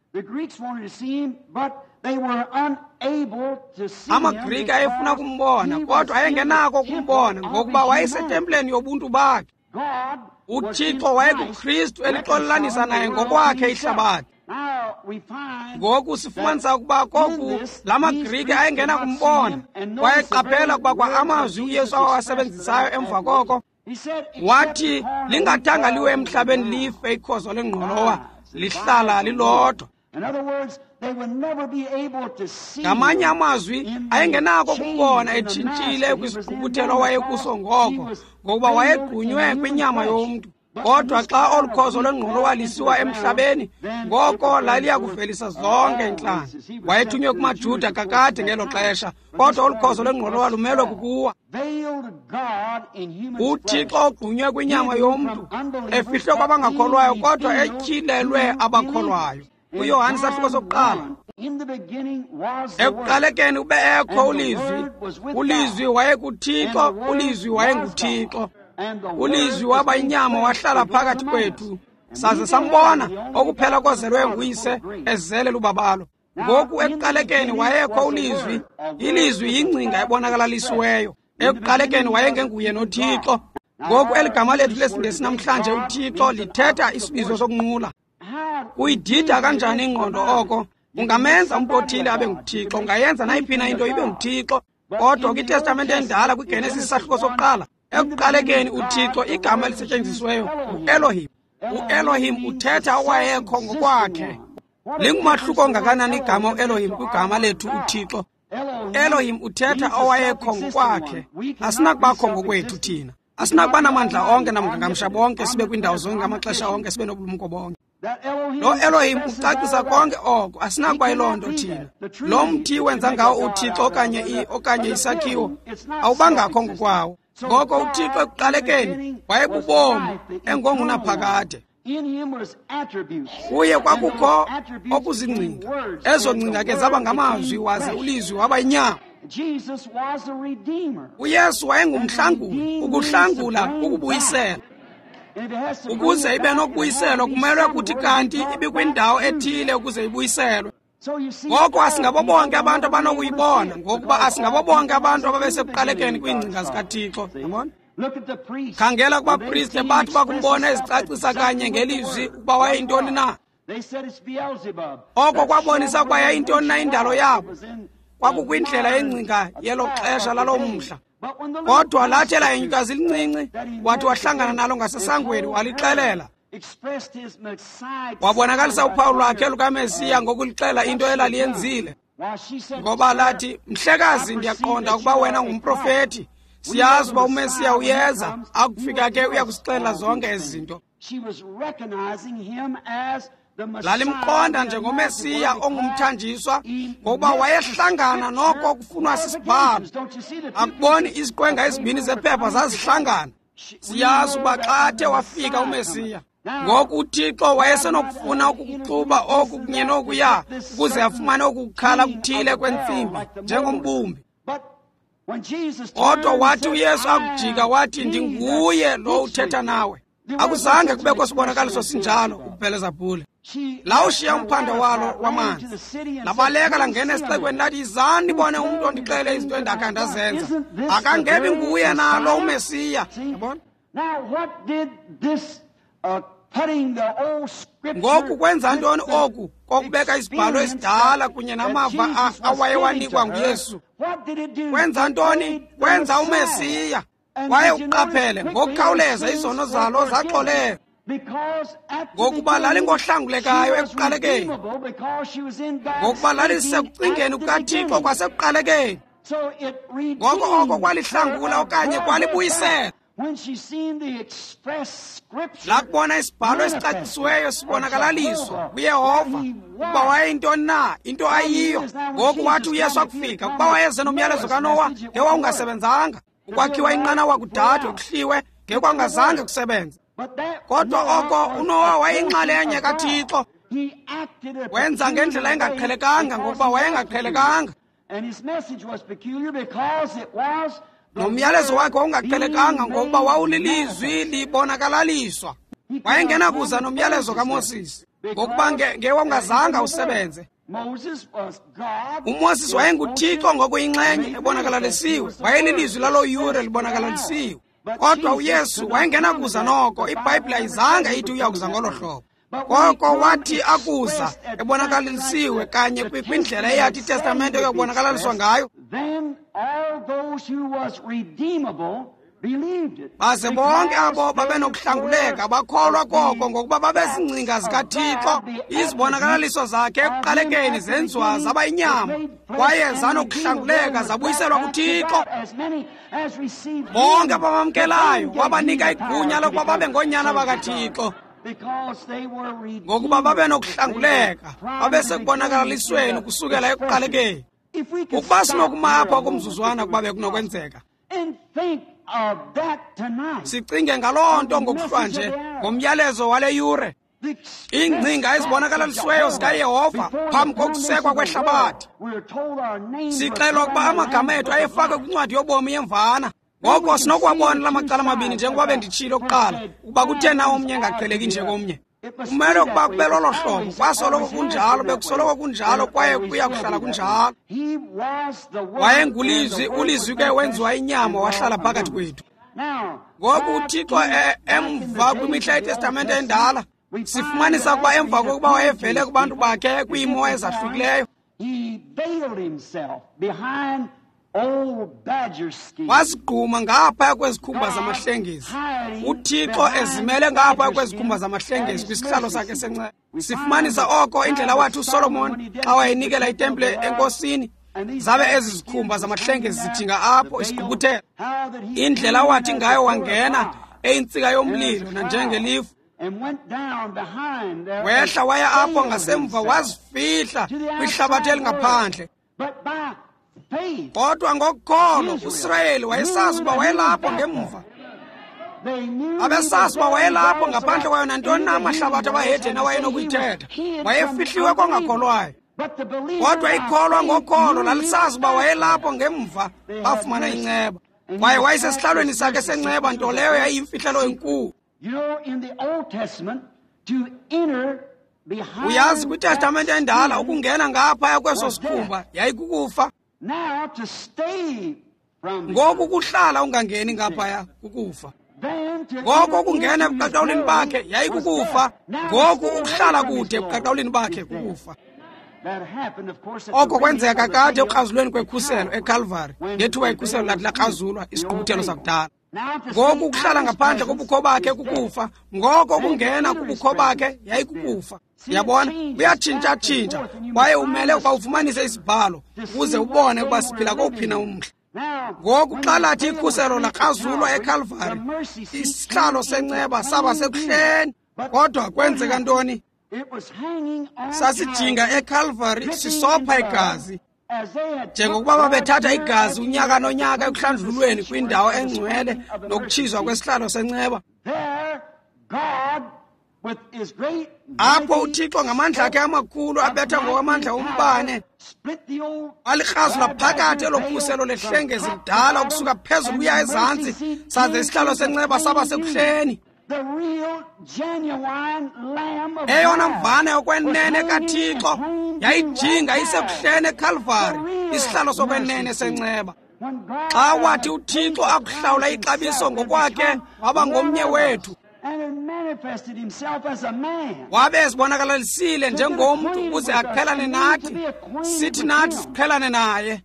AmaGrike ayefuna ukumbona kodwa ayengenako ukumbona ngokuba wayesetempileni yobuntu bakhe. uThixo wayekuKristu elixolelanisa naye ngokwakhe ihlabathi. Ngoku sifumanisa ukuba koku lamaGrike ayengena kumbona, wayeqaphela ukuba kwa amazwi uYesu awasebenzisayo emva koko. Wathi lingathanga liwe emhlabeni life ikhozo lengqolowa lihlala lilodwa. In other words, they would never be able to see. Ngamanye amazwi ayengenako kubona etshintshile kwisibhukuthelo wayekuso ngoko ngokuba wayegqunywe kwinyama yomuntu. Kodwa xa olukhozo lwengqondo walisiwa emhlabeni ngoko laliya kuvelisa zonke inhlanga. Wayethunywe kumaJuda kakade ngelo xesha, kodwa olukhozo lwengqondo walumelwe kukuwa. uThixo ogqunywe kwinyama yomuntu efihlwe kwabangakholwayo kodwa etyhilelwe abakholwayo. uYohane isahluko sokuqala. Ekuqalekeni ube ekho ulizwi, ulizwi wayekuThixo, ulizwi wayenguThixo. Ulizwi waba inyama wahlala phakathi kwethu, saze sambona okuphela kozelwe nguyise ezelela ubabalo. Ngoku ekuqalekeni wayekho ulizwi, ilizwi yingcinga ebonakalisiweyo. Ekuqalekeni wayengenguye noThixo. Ngoku eligama lethu lesiNgesi namhlanje uThixo lithetha isibizo sokunqula. Kuyidida kanjani ingqondo oko? Ungamenza umuntu othile abe nguThixo, ungayenza nayiphi na into ibe nguThixo. Kodwa kwiTestamente endala kwiGenesis isahluko sokuqala, ekuqalekeni uThixo igama elisetshenzisiweyo u-Elohim. U-Elohim uthetha owayekho ngokwakhe. Lingumahluko ongakanani igama u-Elohim kwigama lethu uThixo? Elohim uthetha owayekho ngokwakhe. Asinakubakho ngokwethu thina. Asinakuba namandla onke namngangamsha bonke sibe kwindawo zonke ngamaxesha onke sibe nobulumko bonke. Lo Elohim ucacisa konke oko. Asinakuba yiloo nto thina. Lo mthi wenza ngawo uThixo okanye i okanye isakhiwo awubangakho ngokwawo. Ngoko uThixo ekuqalekeni wayebubomi engongunaphakade. Kuye kwakukho okuzingcinga. Ezo ngcinga ke zaba ngamazwi waze ulizwi waba inyama. uYesu wayengumhlanguli, ukuhlangula ukubuyisela. Ukuze ibe nokubuyiselwa kumele ukuthi kanti ibe kwindawo ethile ukuze ibuyiselwe. Ngoko asingabo bonke abantu abanokuyibona, ngokuba asingabo bonke abantu ababesekuqalekeni kwiingcinga zikaThixo. Yabona? Khangela kubapriste bathi bakumbona ezicacisa kanye ngelizwi ukuba wayeyintoni na. Oko kwabonisa ukuba yayintoni na indalo yabo. Kwakukwindlela yengcinga yelo xesha lalo mhla. Kodwa lathela inyukazi elincinci wathi wahlangana nalo ngasesangweni walixelela. Wabonakalisa uphawu lwakhe lukaMesiya ngokulixela into elaliyenzile. Ngoba lathi, mhlekazi, ndiyaqonda ukuba wena ngumprofeti. Siyazi uba uMesiya uyeza, akufika ke uyakusixelela zonke ezi zinto. Lalimqonda njengomesiya ongumthanjiswa ngokuba wayehlangana noko kufunwa sisibhalo. Akuboni iziqwenga ezibini zephepha zazihlangana. Siyazi uba xa athe wafika uMesiya, ngoku uThixo wayesenokufuna ukukuxuba oku kunye nokuya ukuze afumane okukhala kuthile kwentsimbi njengombumbi. Kodwa wathi uYesu akujika wathi, ndinguye lo uthetha nawe. Akuzange kubekho sibonakaliso sinjalo ukupheleza bhule. Lawushiya umphando walo wamanzi. Labaleka langena esixekweni lathi, izani nibone umuntu ondixele izinto endakhe ndazenza. Akangebi nguye nalo uMesiya. Yabona? Ngoku kwenza ntoni oku kokubeka isibhalo esidala kunye namava awayewanikwa nguYesu? Kwenza ntoni? Kwenza uMesiya. Waye uqaphele ngokukhawuleza izono zalo zaxoleka. Ngokuba lalingohlangulekayo ekuqalekeni. Ngokuba lalisekucingeni kukaThixo kwasekuqalekeni. Ngoko oko kwalihlangula okanye kwalibuyisela. Lakubona isibhalo esicacisiweyo sibonakalaliswa kuYehova ukuba wayeyintoni na, into ayiyo. Ngoku wathi uYesu akufika ukuba wayeze nomyalezo kaNowa ngewaungasebenzanga. Ukwakhiwa inqanawa kudadwe kuhliwe ngekwangazange kusebenza. Kodwa oko uNowa wayeyinxalenye kaThixo. Wenza ngendlela engaqhelekanga ngokuba wayengaqhelekanga. Nomyalezo wakhe wawungaqhelekanga ngokuba wawulilizwi libonakalaliswa. Wayengena kuza nomyalezo kaMoses ngokuba ngewangazange usebenze. uMoses wayenguThixo ngokuyinxenye ebonakalisiwe. Wayelilizwi lalo yure libonakalisiwe. Kodwa uYesu wayengena kuza noko. IBhayibhile ayizange ithi uyakuza ngolo hlobo. Koko wathi akuza ebonakalisiwe kanye kwindlela eyathi iTestamente yokubonakalaliswa ngayo. baze bonke abo babenokuhlanguleka bakholwa koko ngokuba babezingcinga zikaThixo. Izibonakaliso zakhe ekuqalekeni zenziwa zaba inyama kwaye zanokuhlanguleka zabuyiselwa kuThixo. Bonke abamamkelayo wabanika igunya lokuba babe ngoonyana bakaThixo ngokuba babenokuhlanguleka babesekubonakalisweni kusukela ekuqalekeni. Ukuba sinokumapha kumzuzwana kuba bekunokwenzeka, sicinge ngaloo nto ngokuhlwa nje ngomyalezo wale yure. Iingcinga ezibonakalisiweyo zikaYehova phambi kokusekwa kwehlabathi. Sixelwa ukuba amagama ethu ayefakwe kwincwadi yobomi yemvana. Ngoko sinokuwabona la macala amabini njengoba benditshilo kuqala ukuba kuthe na omnye engaqheleki njenkomnye. Kumele ukuba kube lolo hlobo, kwasoloko kunjalo, bekusoloko kunjalo kwaye kuya kuhlala kunjalo. Wayengulizwi, ulizwi ke wenziwa inyama wahlala phakathi kwethu. Ngoku uThixo emva kwimihla yeTestamente endala sifumanisa ukuba emva kokuba wayevele kubantu bakhe kwiimo ezahlukileyo, wasigquma ngapha kwezikhumba zamahlengezi. uThixo ezimele ngapha kwezikhumba zamahlengezi kwisihlalo sakhe senxeba. Sifumanisa oko indlela wathi uSolomon xa wayenikela itempile enkosini, zabe ezi zikhumba zamahlengezi zidinga apho isigqubuthelo. Indlela wathi ngayo wangena eyintsika yomlilo nanjengelifu, wehla waya apho ngasemva wazifihla kwihlabathi elingaphandle. Kodwa ngokukholo uIsrayeli wayesazi uba wayelapho ngemva. Abesazi uba wayelapho ngaphandle kwayo nantoni na amahlabathi abahedeni awayenokuyithetha. Wayefihliwe kwangakholwayo. Kodwa ikholwa ngokholo lalisazi uba wayelapho ngemva bafumana inceba. Kwaye wayesesihlalweni sakhe senceba, nto leyo yayiyimfihlelo enkulu. Uyazi kwiTestamente endala ukungena ngaphaya kweso sikhumba yayikukufa. Ngoku kuhlala ungangeni ngaphaya kukufa. Ngoku ukungena ebuqaqawulini bakhe yayikukufa. Ngoku ukuhlala kude ebuqaqawulini bakhe kukufa. Oko kwenzeka kade ekrazulweni kwekhuselo eCalvary ngethuba ikhuselo lathi lakrazulwa isigqubuthelo sakudala. Ngoku ukuhlala ngaphandle kobukho bakhe kukufa. Ngoko ukungena kubukho bakhe yayikukufa. Yabona, uyatshintsha-tshintsha kwaye umele ukuba ufumanise isibhalo ukuze ubone ukuba siphila kowuphi na umhla. Ngoku xa lathi ikhuselo lakrazulwa eCalvary, isihlalo senceba saba sekuhleni. Kodwa kwenzeka ntoni? Sasidinga eCalvary sisopha igazi, njengokuba babethatha igazi unyaka nonyaka ekuhlandlulweni kwindawo engcwele nokutshizwa kwesihlalo senceba. Apho uThixo ngamandla akhe amakhulu abetha ngokwamandla umbane walikrazula phakathi elokhuselo lehlengezi kudala ukusuka phezulu uya ezantsi, saze isihlalo senceba saba sekuhleni. Eyona mvana yokwenene kaThixo yayijinga isekuhleni eCalvary, isihlalo sokwenene senceba. Xa wathi uThixo akuhlawula ixabiso ngokwakhe waba ngomnye wethu, wabe ezibonakalisile njengomntu ukuze aqhelane nathi, sithi nathi siqhelane naye.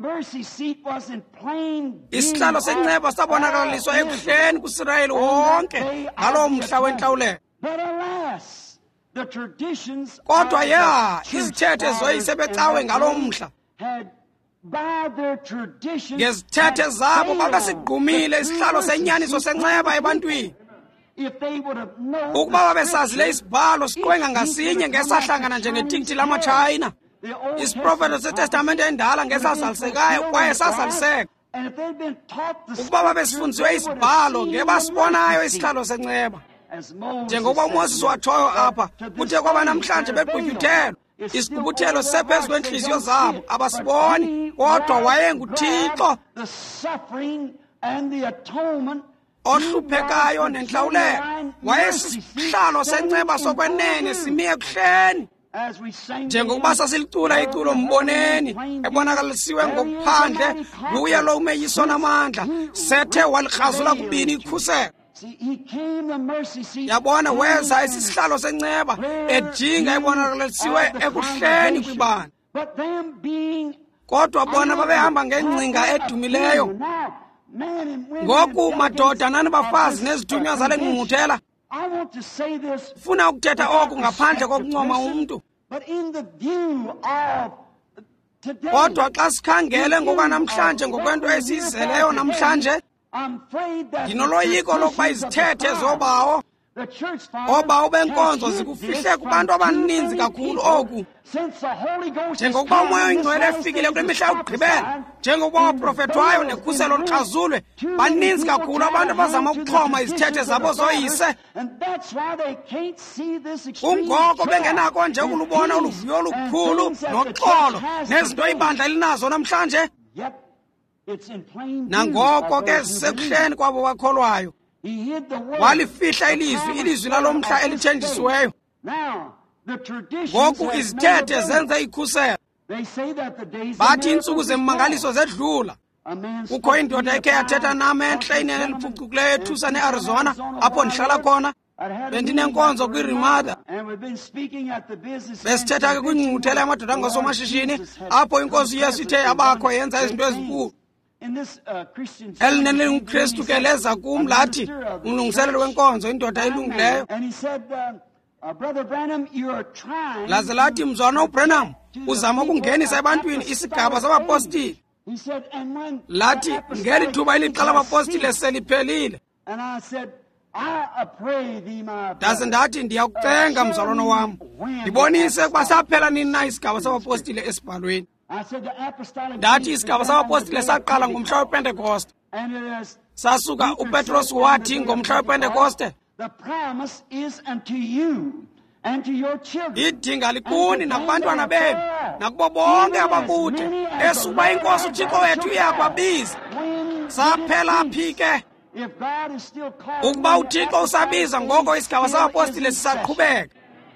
Isihlalo senceba sabonakaliswa ekuhleni kuIsrayeli wonke ngaloo mhla wentlawulelo. Kodwa ya izithethe zoyisebecawe ngaloo mhla. Ngezithethe zabo babesigqumile isihlalo senyaniso senceba ebantwini. Ukuba babesazile isibhalo siqwenga ngasinye ngesahlangana njengetikiti lamaTshayina, isiprofeto seTestamente endala ngesazalisekayo kwaye sazaliseka. Ukuba babesifunziwe isibhalo ngebasibonayo isihlalo senceba, njengoba uMoses watshoyo apha, kuthe kwaba namhlanje begqutyuthelwa isigqubuthelo sisephezu kweentliziyo zabo, abasiboni, kodwa wayenguThixo ohluphekayo nentlawulelo. Wayesihlalo senceba sokwenene simi ekuhleni, njengokuba sasilicula iculo mboneni ebonakalisiwe ngokuphandle nguye lo umeyiso namandla, sethe walikrazula kubini ikhuselo. Yabona, weza isihlalo senceba ejinga ebonakalisiwe ekuhleni kwibandla. Kodwa bona babehamba ngengcinga edumileyo. men and women ngoku and madoda nani bafazi delegates nezithunywa of zale convention. ngqungquthela I want to say this, funa ukuthetha oku ngaphandle without kokuncoma respect to umntu but in the view of today, kodwa xa sikhangele ngokwanamhlanje ngokwento esiyizeleyo namhlanje I'm afraid that ndinoloyiko lokuba traditions of the izithethe past, zobawo the church fathers obawo benkonzo have hid zikufihle this kubantu from too abaninzi many kakhulu people. oku Since the Holy Ghost has njengokuba come umoya in this oyingcwele last efikile days kule is mihla yokugqibela prophesied, njengokuba and the waprofethwayo veil has nekhuselo been luxazulwe rent. Too many baninzi people kakhulu try abantu to abazama hang to ukuxhoma the izithethe traditions zabo of the fathers, zoyise and that's why they can't see this extreme kungoko joy bengenako nje and ukulubona peace uluvuyo and olukhulu things that the church noxolo has nezinto today. ibandla linazo namhlanje Yet it's in plain view nangoko of ke those who believe. zisekuhleni kwabo bakholwayo He hid the word, walifihla the ilizwi promised ilizwi word lalo of mhla this elithenjisiweyo day. Now, the traditions ngoku have made izithethe a zenze ikhuselo They say that the days of bathi iintsuku miracles is zemmangaliso gone. zedlula A man kukho spoke to indoda me ekhe yathetha about nam a entle inene gentleman eliphucukileyo in ethusa Tucson, nearizona Arizona, apho where I ndihlala live. khona I'd had a bendinenkonzo meeting at the kwirimada and we've been speaking at the business besithetha ke kwingqungquthela yamadoda angasomashishini apho inkosi yesu ithe yabakho yenza izinto ezinkulu In this uh, Christian elinene lingukristu ke leza kum lathi umlungiselelo wenkonzo indoda elungileyo and he said, uh, uh, Brother Branham, you are trying laze lathi mzwana ubrenham uzama ukungenisa ebantwini isigaba sabapostile He said, and when lathi the ngeli apostolic thuba age ilixa has labapostile ceased, seliphelile and I said, I pray thee, my ndaze brother, ndathi ndiyakucenga mzalwana wam ndibonise ukuba saphela nini na isigaba sabapostile esibhalweni I said, the apostolic ndathi age isigaba began on the sabapostile day of saqala Pentecost. ngomhla wepentekoste And it is sasuka upetros wathi ngomhla wepentekoste the promise is unto you and to your children. idinga likuni nakubantwana benu nakubo bonke abakude esuba inkosi uthixo wethu iyakwabiza When saphela phi ke if God is still calling ukuba the uthixo apostolic usabiza ngoko age isigaba still sabapostile is in session. sisaqhubeka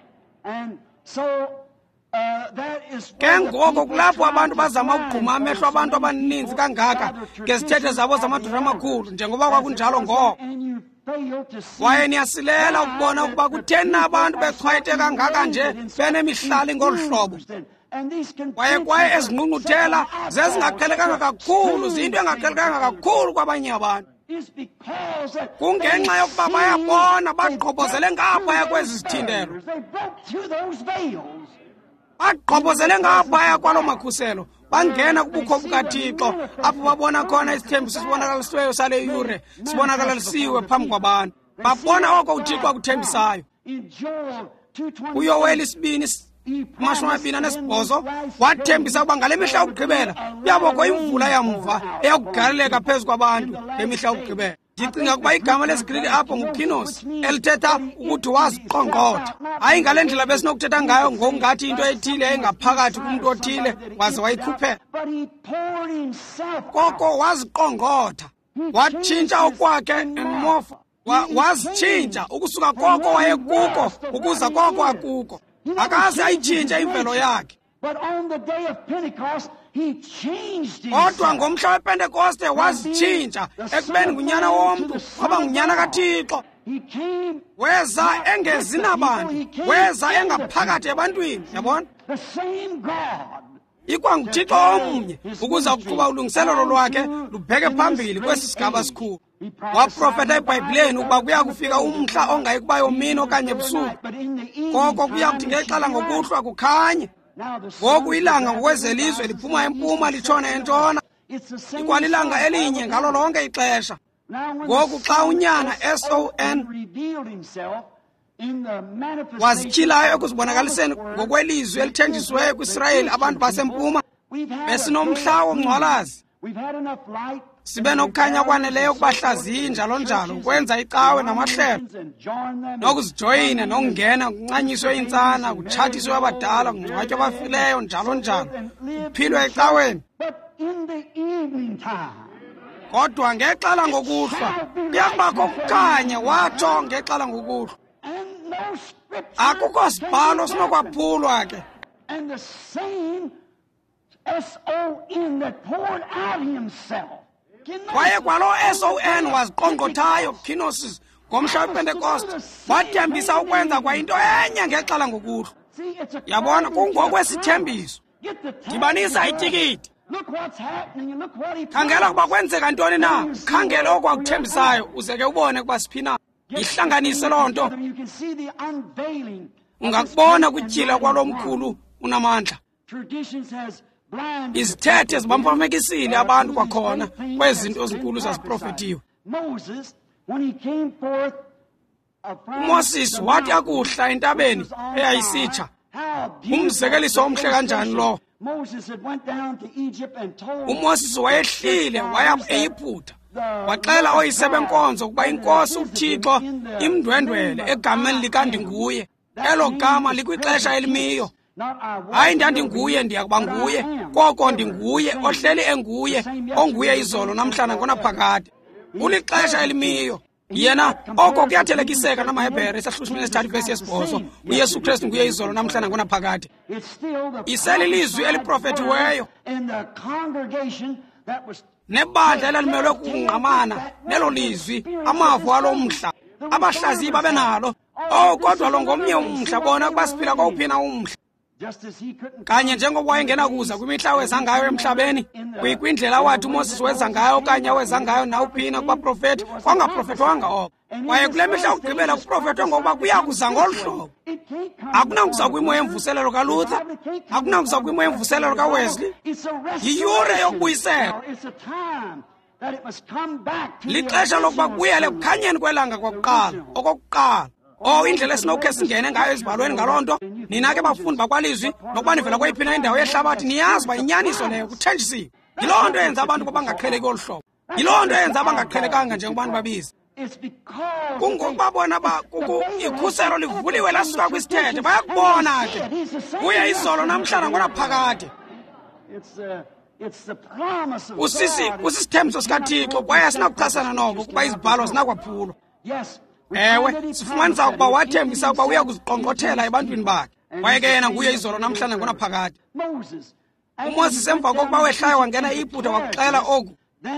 And so uh, that is ke where the ngoko people kulapho try abantu to bazama blind ukugquma amehlo folks abantu and abaninzi people kangaka by the ngezithethe traditions zabo of zamadoda the amakhulu elders. njengoba As it kwakunjalo was ngoko then, and you fail to see kwaye niyasilela why ukubona ukuba the kutheni na people abantu are bechwayite so kangaka nje elated and so benemihlali ngolu hlobo infused and- and these kwaye contentions kwaye are ezingqungquthela such an zezingaqhelekanga eyeball, kakhulu such a zinto engaqhelekanga strange kakhulu kwabanye abantu thing is because that kungenxa they yokuba see bayabona they bagqobhozele broke ngaphaya through kwezi those zithindelo barriers, they broke through those veils. bagqobhozele ngaphaya kwalo makhuselo bangena kubukho bukathixo apho babona khona isithembiso sibonakalisiweyo sale yure sibonakalisiwe phambi kwabantu babona oko uthixo akuthembisayo In Joel two twenty, uyoweli isibini amashumi amabini anesibhozo wathembisa ukuba ngale mihla yokugqibela uyabokho imvula yamva eyakugaleleka phezu kwabantu ngemihla yokugqibela ndicinga ukuba igama lesigriki apho ngukinos elithetha ukuthi waziqongqotha hayi ngale ndlela besinokuthetha ngayo ngokungathi into ethile engaphakathi kumntu othile waze wayikhuphela but he poured himself koko waziqongqotha watshintsha okwakhe enmofa Wa- wazitshintsha ukusuka koko wayekuko ukuza koko akuko akaze ayitshintshe imvelo yakhe But on the day of Pentecost, he changed kodwa himself. ngomhla wepentekoste wazitshintsha ekubeni ngunyana womntu waba ngunyana kathixo He came weza engezi nabantu weza engaphakathi ebantwini yabona the same God. ikwanguthixo omnye ukuza kuqhuba ulungiselelo lwakhe lubheke phambili kwesi sigaba sikhulu waprofeta ebhayibhileni ukuba kuya kufika umhla ongayi kuba yomini okanye ebusuku But in the evening koko kuya time, kuthi it ngexala should ngokuhlwa rise. kukhanye Now the sun ngoku is ilanga rising, ngokwezelizwe liphuma empuma litshona entshona It's the same ikwalilanga sun elinye all ngalo the time. lonke ixesha Now when ngoku the xa Son, unyana S O N, S O N revealed himself in the manifestation wazityhilayo of the ekuzibonakaliseni promised word, ngokwelizwi elithenjisiweyo kwisirayeli abantu basempuma we've had a besinomhla day of wongcwalazi We've had enough light. sibe nokukhanya kwaneleyo kubahlaziyi njalo njalo ukwenza icawe namahlelo nokuzijoyina nokungena kuncanyiswe intsana kutshathiswe abadala kungcwatywe abafileyo njalo njalo kuphilwe ecaweni But in the evening time, kodwa ngexala ngokuhlwa kuyakubakho kukhanya watsho ngexala ngokuhlwa and no scripture, akukho sibhalo sinokwaphulwa ke and the same S O N that poured out himself. kwaye kwalo S O N waziqongqothayo kinosis ngomhla wepentekoste wathembisa ukwenza kwa into enye ngexala ngokuhlwa See, it's a yabona kungokwesithembiso Get the text dibanisa right. itikiti Look what's happening and look what he khangela kuba kwenzeka ntoni na khangela okwakuthembisayo uzeke ubone kuba siphina ihlanganise loo nto You can see the unveiling. ungakubona kutyhila kwalomkhulu unamandla Traditions has blinded izithethe zibamphamekisile abantu kwakhona kwezinto ezinkulu zaziprofetiwe. Moses, when he came forth from uMoses wathi akuhla entabeni eyayisitsha umzekeliso omhle kanjani lo. Moses had went down to Egypt and told uMoses wayehlile waya eYiphutha waxela oyise benkonzo ukuba inkosi uThixo imndwendwele egameni likandinguye elo gama likwixesha elimiyo. hayi ndandinguye ndiyakuba nguye koko ndinguye ohleli enguye onguye izolo namhlanje ngonaphakade ulixesha elimiyo. yena oko kuyathelekiseka namaHebhere esahlushweni esithathu verse yesibhozo uYesu Kristu nguye izolo namhlanje ngonaphakade. iselilizwi eliprofetiweyo nebandla elalimelwe kungqamana nelo lizwi amavo alo mhla abahlaziyi babenalo. oh kodwa lo ngomnye umhla bona kuba siphila kwawuphina umhla kanye njengoba wayengena kuza kwimihla weza ngayo emhlabeni kwindlela wathi uMoses weza ngayo okanye weza ngayo nawuphina kwaprofeti kwangaprofetwanga oko kwaye kule mihla ukugqibela kuprofetwe ngokuba kuyakuza ngolu hlobo. akunakuza kwimo yemvuselelo kaLuther, akunakuza kwimo yemvuselelo kaWesley. yiyure yokubuyisela, lixesha lokuba kuyele kukhanyeni kwelanga kwakuqala okokuqala. oh indlela esinokhe singene ngayo ezibalweni ngaloo nto nina ke bafundi bakwalizwi nokuba nivela kwayiphina indawo yehlabathi niyazi uba inyaniso leyo kuthenjisiwe. yiloo nto yenza abantu babangaqheleki olu hlobo, yiloo nto yenza abangaqhelekanga njengobantu babizi. kungokuba bona ikhuselo livuliwe lasuka kwisithethe bayakubona ke kuye izolo namhlanje ngonaphakade. usisi usisithembiso sikaThixo kwaye asinakuchasana noko kuba izibhalo zinakwaphulwa. ewe sifumanisa ukuba wathembisa ukuba uya kuziqongqothela ebantwini bakhe kwaye ke yena nguye izolo namhlanje ngonaphakade. uMoses emva kokuba wehlayo wangena eYiphutha wakuxela oku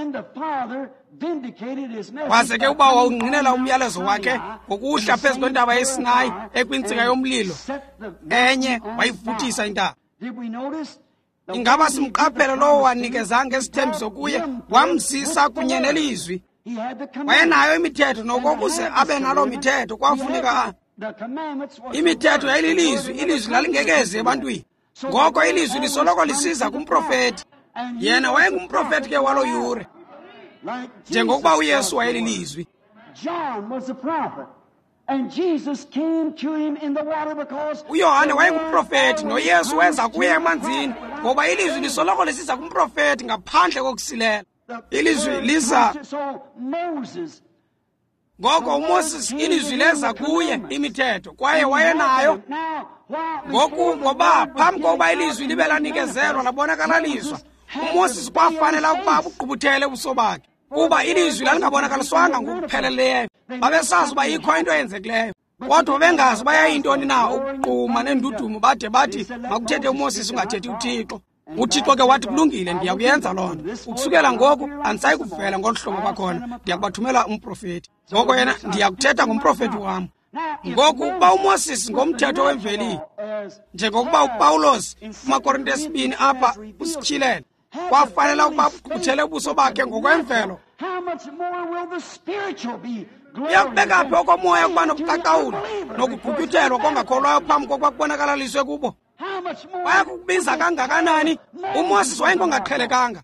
waze ke uba wawungqinela umyalezo wakhe ngokuhla phezu kwentaba yeSinayi ekwintsika yomlilo enye wayivuthisa intaba. ingaba simqaphele lowo wanikezanga isithembiso kuye wamzisa kunye nelizwi. wayenayo imithetho nokokuze abe nalo mithetho kwafuneka imithetho yayililizwi. ilizwi lalingekezi ebantwini ngoko ilizwi lisoloko lisiza kumprofeti. yena wayengumprofeti ke walo yure njengokuba uYesu wayelilizwi. uYohane wayengumprofeti noYesu weza kuye emanzini ngoba ilizwi lisoloko lisiza kumprofeti ngaphandle kokusilela. ilizwi liza ngoko uMoses ilizwi leza kuye imithetho kwaye wayenayo ngoku ngoba phambi kokuba ilizwi libe lanikezelwa labonakaliswa uMoses kwafanela ukuba abugqubuthele ubuso bakhe kuba ilizwi lalingabonakaliswanga ngokupheleleyo. babesazi uba yikho into eyenzekileyo kodwa bengazi bayayintoni na ukuquma nendudumo bade bathi makuthethe uMoses ungathethi uThixo. uThixo ke wathi kulungile ndiyakuyenza loo nto ukusukela ngoku andisayi kuvela ngolu hlobo kwakhona ndiyakubathumela umprofeti. ngoko yena ndiyakuthetha ngomprofeti wam. ngoku ukuba uMoses ngomthetho wemveli njengokuba uPawulos kumaKorinte esibini apha usityhilele kwafanela ukuba bugqubuthele ubuso bakhe ngokwemvelo. uyakubeka phi okomoya ukuba nobuqaqawulo nokugutyutelwa kongakholwayo phambi kokuba kubonakaliswe kubo? bayakukubiza kangakanani? uMoses wayengongaqhelekanga.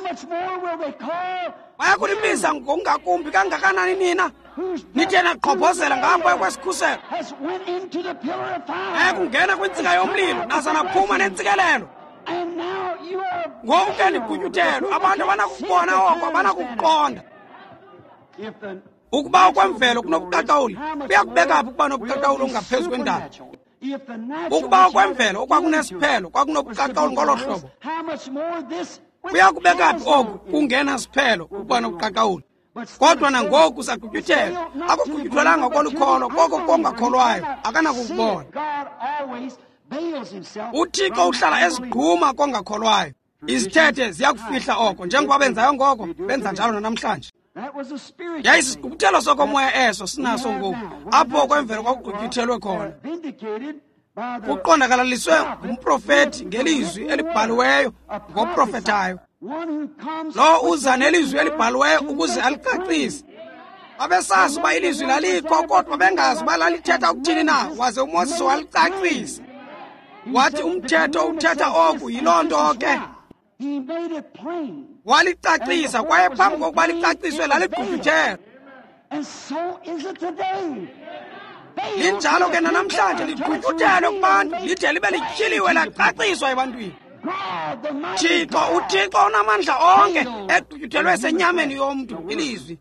bayakulibiza ngokungakumbi kangakanani nina nithe naqhophozela ngapha kwesikhuselo bayakungena kwintsika yomlilo naza naphuma nentsikelelo. ngoku ke nigutyuthelo abantu abanakukubona oko abanakukuqonda. ukuba okwemvelo kunobuqaqawuli kuyakubeka phi ukuba nobuqaqawuli ongaphezu kwendalo? ukuba okwemvelo okwakunesiphelo kwakunobuqaqawuli ngolo hlobo kuyakubeka phi oku kungena siphelo ukuba nobuqaqawuli? kodwa nangoku sagutyuthela akugutyuthelanga kolukholo koko kongakholwayo akanakukubona. uThixo uhlala ezigquma kongakholwayo. izithethe ziyakufihla oko njengoba benzayo ngoko benza njalo nanamhlanje. yayisigubuthelo sokomoya eso sinaso ngoku apho kwemvelo kwakugutyuthelwe khona. uqondakalaliswe ngumprofeti ngelizwi elibhaliweyo ngoprofetayo. Lo uza nelizwi elibhaliweyo ukuze alicacise. Babesazi uba ilizwi lalikho kodwa bengazi uba lalithetha ukuthini na, waze uMoses walicacisa. Wathi umthetho uthetha oku, yiloo nto ke walicacisa, kwaye phambi kokuba licaciswe laligqugquthela. Linjalo ke nanamhlanje ligqugquthelwe kubantu lide libe lityhiliwe lacaciswa ebantwini. Thixo, uThixo unamandla onke egqugquthelwe senyameni yomntu ilizwi.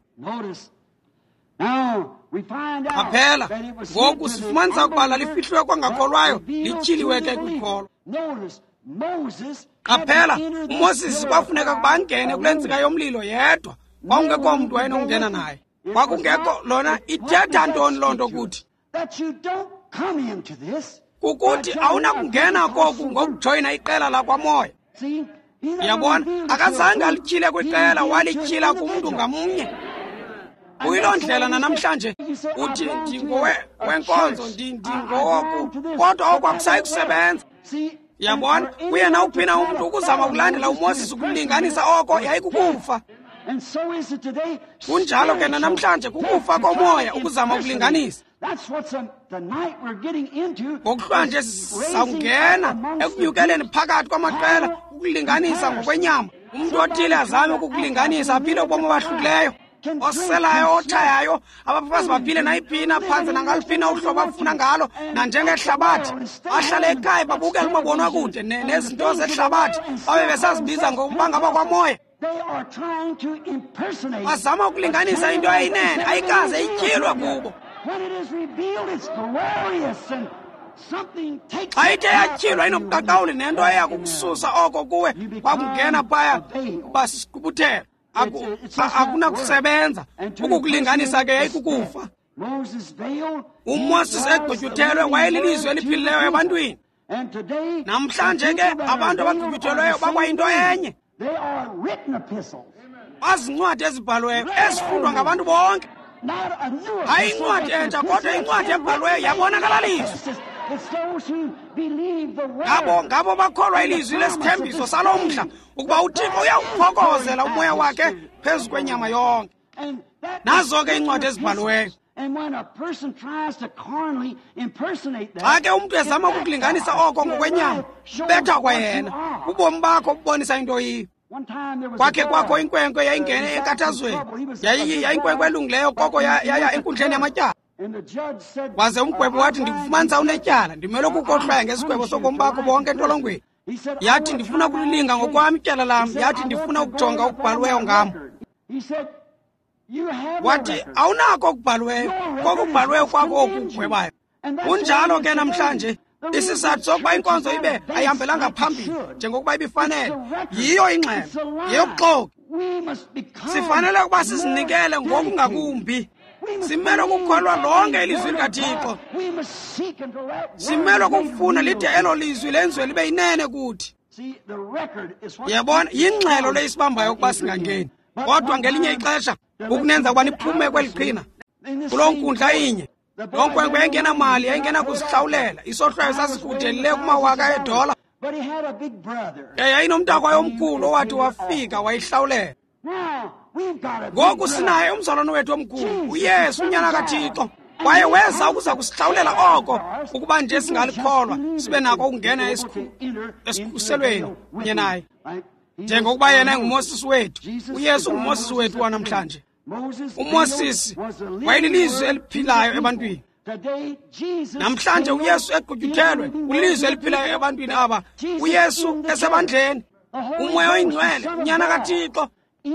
Qaphela, ngoku sifumanisa ukuba lalifihlwe kwangakholwayo lityhiliwe ke kwikholo. Qaphela, uMoses kwafuneka ukuba angene kule ntsika yomlilo yedwa, kwakungekho mntu wayenokungena naye. Kwakungekho lona. Ithetha ntoni loo nto kuthi? Kukuthi awunakungena koku ngokujoyina iqela lakwamoya. Yabona, akazange alityhile kwiqela, walityhila kumntu ngamnye. Kuyiloo ndlela nanamhlanje uthi ndingowenkonzo, ndingowoku, kodwa oku akusayi kusebenza. Yabona, kuye nawuphi na umntu ukuzama ukulandela uMoses ukumlinganisa oko yayikukufa. Kunjalo ke nanamhlanje kukufa komoya ukuzama ukulinganisa. Ngokuhlanje sawungena ekunyukeleni phakathi kwamaqela ukulinganisa ngokwenyama. Umntu othile azame ukukulinganisa aphile ubomi obahlukileyo, oselayo, othayayo, abafazi baphile nayiphina phantse nangalipina uhlobo afuna ngalo, nanjengehlabathi. Ahlale ekhaya babukele umabonwa kude nezinto zehlabathi, babe besazibiza ngokuba ngaba kwamoya. Bazama ukulinganisa into ayinene, ayikaze ityhilwe kubo. Xa ithe yatyhilwa inobuqaqawuli nento eya kukususa oko kuwe kwakungena phaya basisiqubuthela. Akunakusebenza. Ukukulinganisa ke yayikukufa. uMoses egquthyuthelwe wayelilizwi eliphilileyo ebantwini. Namhlanje ke abantu abagquthyuthelweyo bakwayinto enye. Bazincwadi ezibhaliweyo ezifundwa ngabantu bonke. Hayi incwadi entsha kodwa incwadi ebhaliweyo yabonakala lizwi. Ngabo ngabo bakholwa ilizwi lesithembiso salomhla ukuba uThixo uyawuphokozela umoya wakhe phezu kwenyama yonke. Nazo ke incwadi ezibhaliweyo. Xa ke umntu ezama ukukulinganisa oko ngokwenyama, betha kwayena, ubomi bakho bubonisa into yiyo. Kwakhe kwakho inkwenkwe yayingene enkathazweni, yayinkwenkwe elungileyo koko yaya enkundleni yamatyala. Waze umgwebo wathi, ndikufumanisa unetyala, ndimele ukukohlwaya ngesigwebo sobomi bakho bonke entolongweni. Yathi ndifuna ukulilinga ngokwami ityala lam, yathi ndifuna ukujonga okubhaliweyo ngam. Wathi awunako okubhaliweyo, koko kubhaliweyo kwakho okugwebayo. Kunjalo ke namhlanje isizathu sokuba inkonzo ibe ayihambelanga phambili njengokuba ibifanele yiyo ingxelo, yeyobuxoki. Sifanele ukuba sizinikele ngokungakumbi. Simele ukukholwa lonke ilizwi likaThixo. Simele ukufuna lide elo lizwi lenziwe libe yinene kuthi. Yabona, yingxelo leyisibambayo ukuba singangeni, kodwa ngelinye ixesha ukunenza ukuba niphume kweli qhina. Kuloo nkundla inye loo nkwenkwe yayingenamali, yayingena kuzihlawulela. Isohlwayo sasikudelile kumawaka edola. Yayinomntakwayo omkhulu owathi wafika wayihlawulela. Ngoku sinaye umzalwane wethu omkhulu, uYesu, unyana kaThixo, kwaye weza ukuza kusihlawulela oko ukuba nje singalikholwa sibe nako ukungena esikhuselweni kunye naye. Njengokuba yena enguMoses wethu, uYesu nguMoses wethu wanamhlanje. uMoses wayelilizwi eliphilayo ebantwini. Namhlanje uYesu egquthyuthelwe ulizwi eliphilayo ebantwini aba. uYesu esebandleni, umoya oyingcwele, unyana kaThixo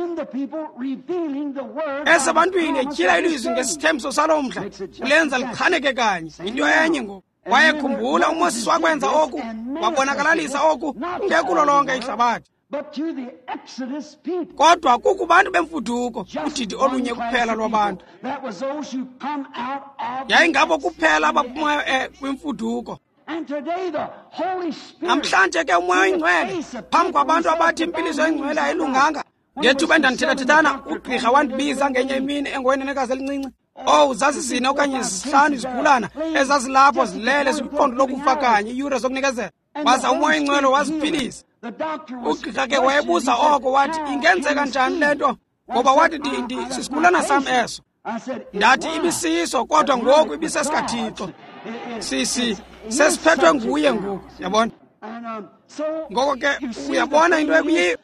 esebantwini etyhila ilizwi ngesithembiso salomhla, ulenza lichaneke kanye. Into enye ngoku. Wayekhumbula uMoses wakwenza oku, wabonakalisa oku ngekulo lonke ihlabathi. Kodwa kukubantu bemfuduko, udidi olunye kuphela lwabantu. Yayingabo kuphela abaphumayo kwimfuduko. Namhlanje ke umoya oyingcwele phambi kwabantu abathi impiliso engcwele ayilunganga. Ngethuba endandithethathethana ugqirha wandibiza ngenye imini engowenenekazi elincinci, Oh, zazizine okanye zihlanu izigulana ezazilapho zilele zikwiqondo lokufa kanye iyure zokunikezela. Waza umoya ingcwele waziphilisa. Ugqirha ke wayebuza oko wathi ingenzeka njani lento ngoba wathi sisigulana sam eso. Ndathi ibisiso kodwa ngoku ibisesikaThixo. Sisi sesiphethwe nguye ngoku, yabona? Ngoko ke uyabona into ekuyiyo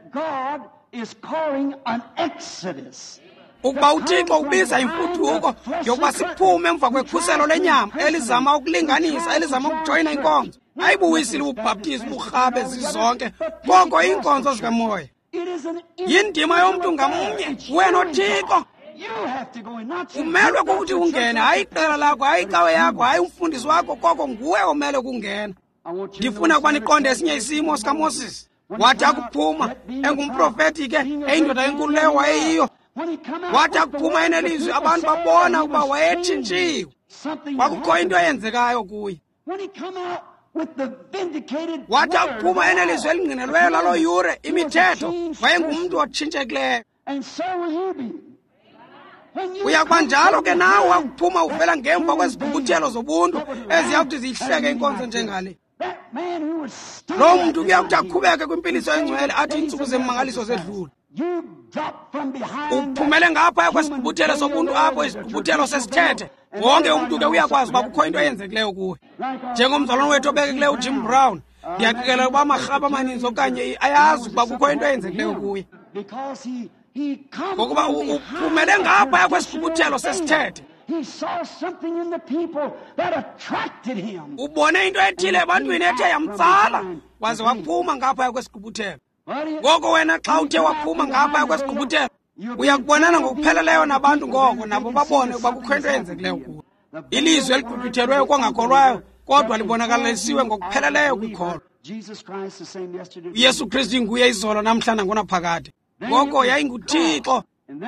ukuba uThixo ubiza imfuduko yokuba siphume emva kwekhuselo lenyama elizama ukulinganisa elizama ukujoyina inkonzo. Ayibuyisile ubhaptizo burhabe zizonke konke inkonzo zikamoya. Yindima yomuntu ngamnye wena uThixo. Umelwe ukuthi ungene, hayi iqela lakho, hayi icawe yakho, hayi umfundisi wakho, koko nguwe omele kungena. Ndifuna kwaniqonde esinye isimo sikaMoses. Wathi akuphuma engumprofeti ke eyindoda enkulu leyo wayeyiyo. Wathi akuphuma enelizwi abantu babona ukuba wayetshintshiwe. Kwakukho into eyenzekayo kuye. Wathi akuphuma enelizwi elingqinelweyo lalo yure imithetho wayengumntu otshintshekileyo. Uyakuba njalo ke nawe wakuphuma uvela ngemva kwezibhukuthelo zobuntu eziyakuthi zihleke inkonzo njengale. Lo muntu kuyakuthi aqhubeke kwimpiliso engcwele athi insuku zemangaliso zedlula. Uphumele ngapha kwezibhukuthelo zobuntu apho izibhukuthelo sesithethe. Wonke umuntu ke uyakwazi uba kukho into eyenzekileyo kuwe. Njengomzalwane wethu obekekileyo uJim Brown, ndiyaqikelela uba amarhaba amaninzi okanye ayazi ukuba kukho into eyenzekileyo kuye. Ngokuba uphumele ngapha kwezibhukuthelo sesithethe. Ubone into ethile ebantwini ethe yamtsala waze waphuma ngapha kwezibhukuthelo. Ngoko wena xa uthe waphuma ngapha kwezibhukuthelo uyakubonana ngokupheleleyo nabantu ngoko nabo babone ukuba kukho into eyenzekileyo kuwe. Ilizwi elibhubhithelweyo kongakholwayo kodwa libonakalisiwe ngokupheleleyo kwikholo. uYesu Kristu nguye izolo namhlanje ngonaphakade. Ngoko yayinguThixo.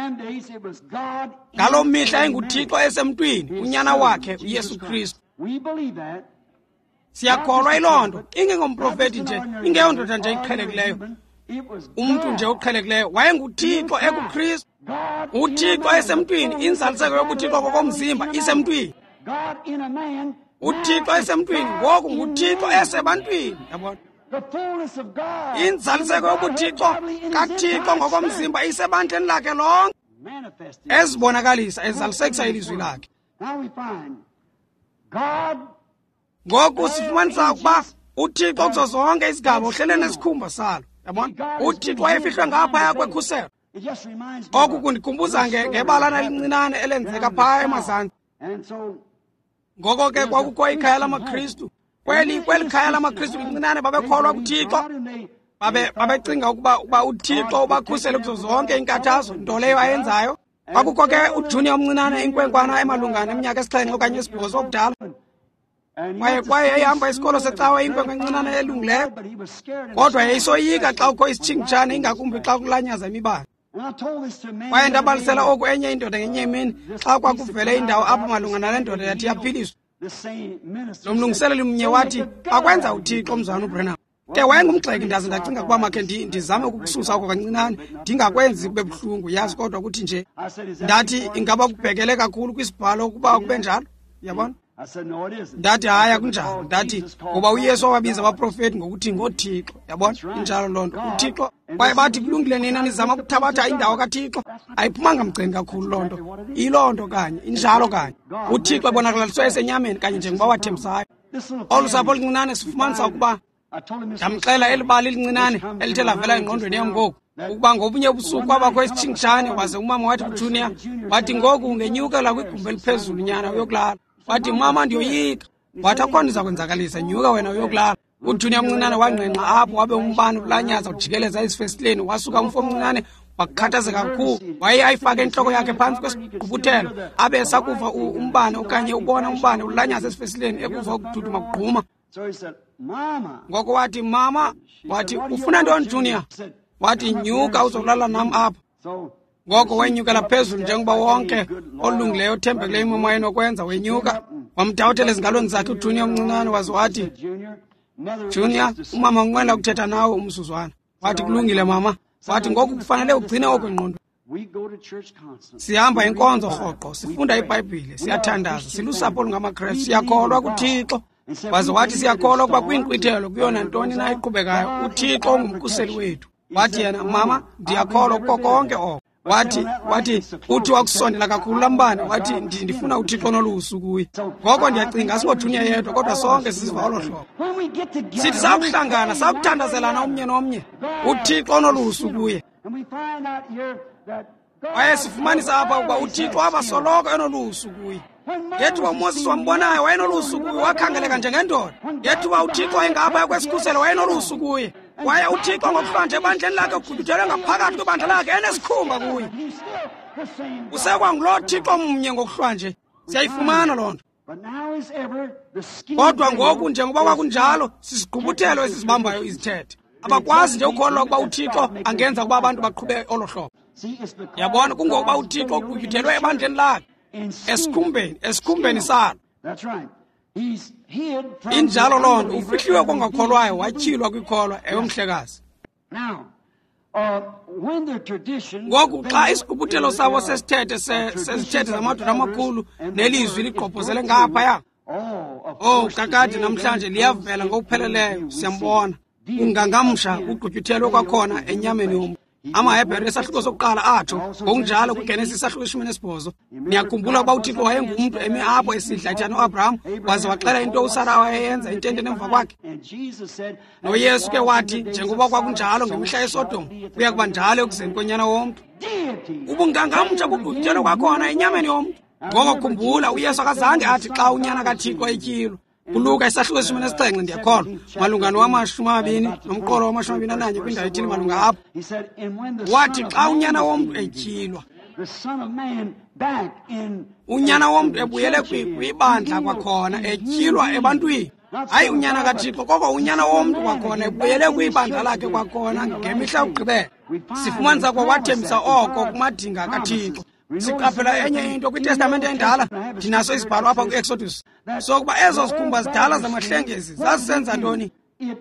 Ngaloo mihla yayinguThixo esemntwini unyana wakhe uYesu Kristu. Siyakholwa iloo nto ingengomprofeti nje ingeyondoda nje iqhelekileyo. Umuntu nje uqhelekileyo wayenguThixo ekuKristu. uThixo esemntwini inzaliseko yobuthixo kokomzimba isemntwini. uThixo esemntwini ngoku nguThixo esebantwini, yabona? Inzaliseko yobuthixo kaThixo ngokomzimba isebandleni lakhe lonke ezibonakalisa ezalisekisa ilizwi lakhe. Ngoku sifumanisa ukuba uThixo kuzo zonke izigaba uhlele nesikhumba salo, yabona? uThixo wayefihlwe ngaphaya kwekhuselo. Oku kundikhumbuza ngebalana elincinane elenzeka phaya emazantsi. Ngoko ke kwakukho ikhaya lamaKristu. Kweli kweli khaya lamaKristu lincinane babekholwa kuThixo. Babe babecinga ukuba uba uThixo ubakhusele kuzo zonke inkathazo nto leyo ayenzayo. Kwakukho ke uJunior omncinane inkwenkwana emalungana eminyaka esixhenxe okanye esibhozo okudala. Kwaye kwaye ehamba isikolo secawe inkwenkwe encinane elungileyo. Kodwa yayisoyika xa kukho isitshingitshane ingakumbi xa kulanyaza imibane. Kwaye ndabalisela oku enye indoda ngenye imini xa kwakuvele indawo apho malunga nale ndoda yathi yaphiliswa. Lo mlungiseleli mnye wathi akwenza uThixo mzwana uBrenham. Ke wayengumgxeki ndaze ndacinga ukuba makhe ndizame ukukususa oko kancinane ndingakwenzi kube buhlungu yazi kodwa ukuthi nje ndathi ingaba kubhekele kakhulu kwisibhalo ukuba kube njalo, yabona? Ndathi hayi akunjalo. Ndathi ngoba uYesu wabiza abaprofeti ngokuthi ngoThixo, yabona? Injalo loo nto uThixo kwaye bathi kulungile nina nizama ukuthabatha indawo kaThixo. Ayiphumanga mgceni kakhulu loo nto. Iloo nto kanye injalo kanye uThixo ebonakaliswe esenyameni kanye njengoba wathembisayo. Olu sapho oluncinane sifumanisa ukuba ndamxela elibali elincinane elithe lavela engqondweni yam ngoku ukuba ngobunye ubusuku kwabakho isitshingitshane waze umama wathi kuJunior wathi ngoku ungenyukela kwigumbi eliphezulu nyana uyokulala. Wathi mama ndiyoyika. Wathi akho ndizakwenzakalisa nyuka wena uyokulala. uJunior omncinane wangqengqa apho wabe umbane ulanyaza ujikeleza izifestileni wasuka umfo omncinane wakukhathazeka kakhulu. Waye ayifake enhloko yakhe phansi kwesigqubuthelo abe sakuva umbane okanye ubona umbane ulanyaza esifestileni ekuva ukududuma kugquma. Ngoko wathi mama wathi ufuna ntoni Junior? Wathi nyuka uzolala nam apha. Ngoko wenyukela phezulu njengoba wonke olungileyo othembekileyo emoyeni okwenza wenyuka. Wamdawuthela ezingalweni zakhe uJunior omncinane waze wathi Junior umama unqwenela ukuthetha nawe umsuzwana. Wathi kulungile mama. Wathi ngoku kufanele ugcine okwengqondo. We go to church constantly. sihamba inkonzo rhoqo, sifunda iBhayibhile, siyathandaza, silusapho lungamaKristu, siyakholwa kuThixo. Waze wathi siyakholwa ukuba kwinkqwithelo kuyona ntoni na iqhubekayo uThixo ungumkhuseli wethu. Wathi yena, mama, ndiyakholwa kuko konke oko. Wathi wathi uthi wakusondela kakhulu lambane, wathi ndifuna uThixo nolusu kuye. Ngoko ndiyacinga asingoJunior yedwa kodwa sonke siziva olo hlobo. When we get together, Sithi sakuhlangana sakuthandazelana umnye nomnye uThixo nolusu kuye. and we find out here that God Waye sifumanisa apha ukuba uThixo abasoloko enolusu kuye. Yethuba uMoses wambonayo wayenolusu kuye, wakhangeleka njengendoda. Yethuba uThixo engapha kwesikhuselo wayenolusu kuye. Waye uThixo ngokuhlanje ebandleni lakhe uguduthelwe ngaphakathi kwebandla lakhe enesikhumba kuye. He's still the same. Usekwangulo Thixo mnye ngokuhlanje. Siyayifumana loo nto. But now as ever, the skin Kodwa ngoku njengoba kwakunjalo sisigqubuthelo esizibambayo izithethe. Abakwazi nje ukholwa ukuba uThixo angenza ukuba abantu baqhube olo hlobo. See, it's because Yabona kungokuba uThixo uguduthelwe ebandleni lakhe in sin. esikhumbeni esikhumbeni salo. That's right. He's hid from Injalo the loo nto unbeliever ufihliwe and kongakholwayo revealed to the watyhilwa kwikholwa eyomhlekazi. Now, uh, when the tradition Ngoku xa isigqubuthelo sabo sesithethe sesithethe zamadoda amakhulu nelizwi liqophozele ngaphaya. Oh, kakade namhlanje liyavela ngokupheleleyo siyambona. Ungangamsha ugqutyuthelwe kwakhona enyameni yomntu. AmaHebhere esahluko sokuqala atsho ngokunjalo kwiGenesis isahluko ishumi nesibhozo. Niyakhumbula ukuba uThixo wayengumntu emi apho esidla ethana uAbraham waze waxela into uSara wayeyenza intente nemva kwakhe. NoYesu ke wathi njengoba kwakunjalo ngemihla yeSodom kuya kuba njalo ekuzeni konyana womntu. Ubungangamsha kugqutyutelwe kwakhona enyameni yomntu. Ngoko khumbula uYesu akazange athi xa unyana kaThixo etyilo. Kuluka isahluko esishumi nesixhenxe ndiyakholwa malunga nowamashumi amabini nomqolo wamashumi amabini ananye kwindawo ethile malunga apho. Wathi xa unyana womntu etyilwa, unyana womntu ebuyele kwibandla kwakhona etyilwa ebantwini. Hayi unyana kaThixo, koko unyana womntu kwakhona ebuyele kwibandla lakhe kwakhona ngemihla yokugqibela. Sifumanisa kwa wathembisa oko kumadinga kaThixo. Siqaphela enye into kwiTestamente endala, ndinaso isibhalo apha kwi-Exodus, sokuba ezo zikhumba zidala zamahlengezi zazisenza ntoni?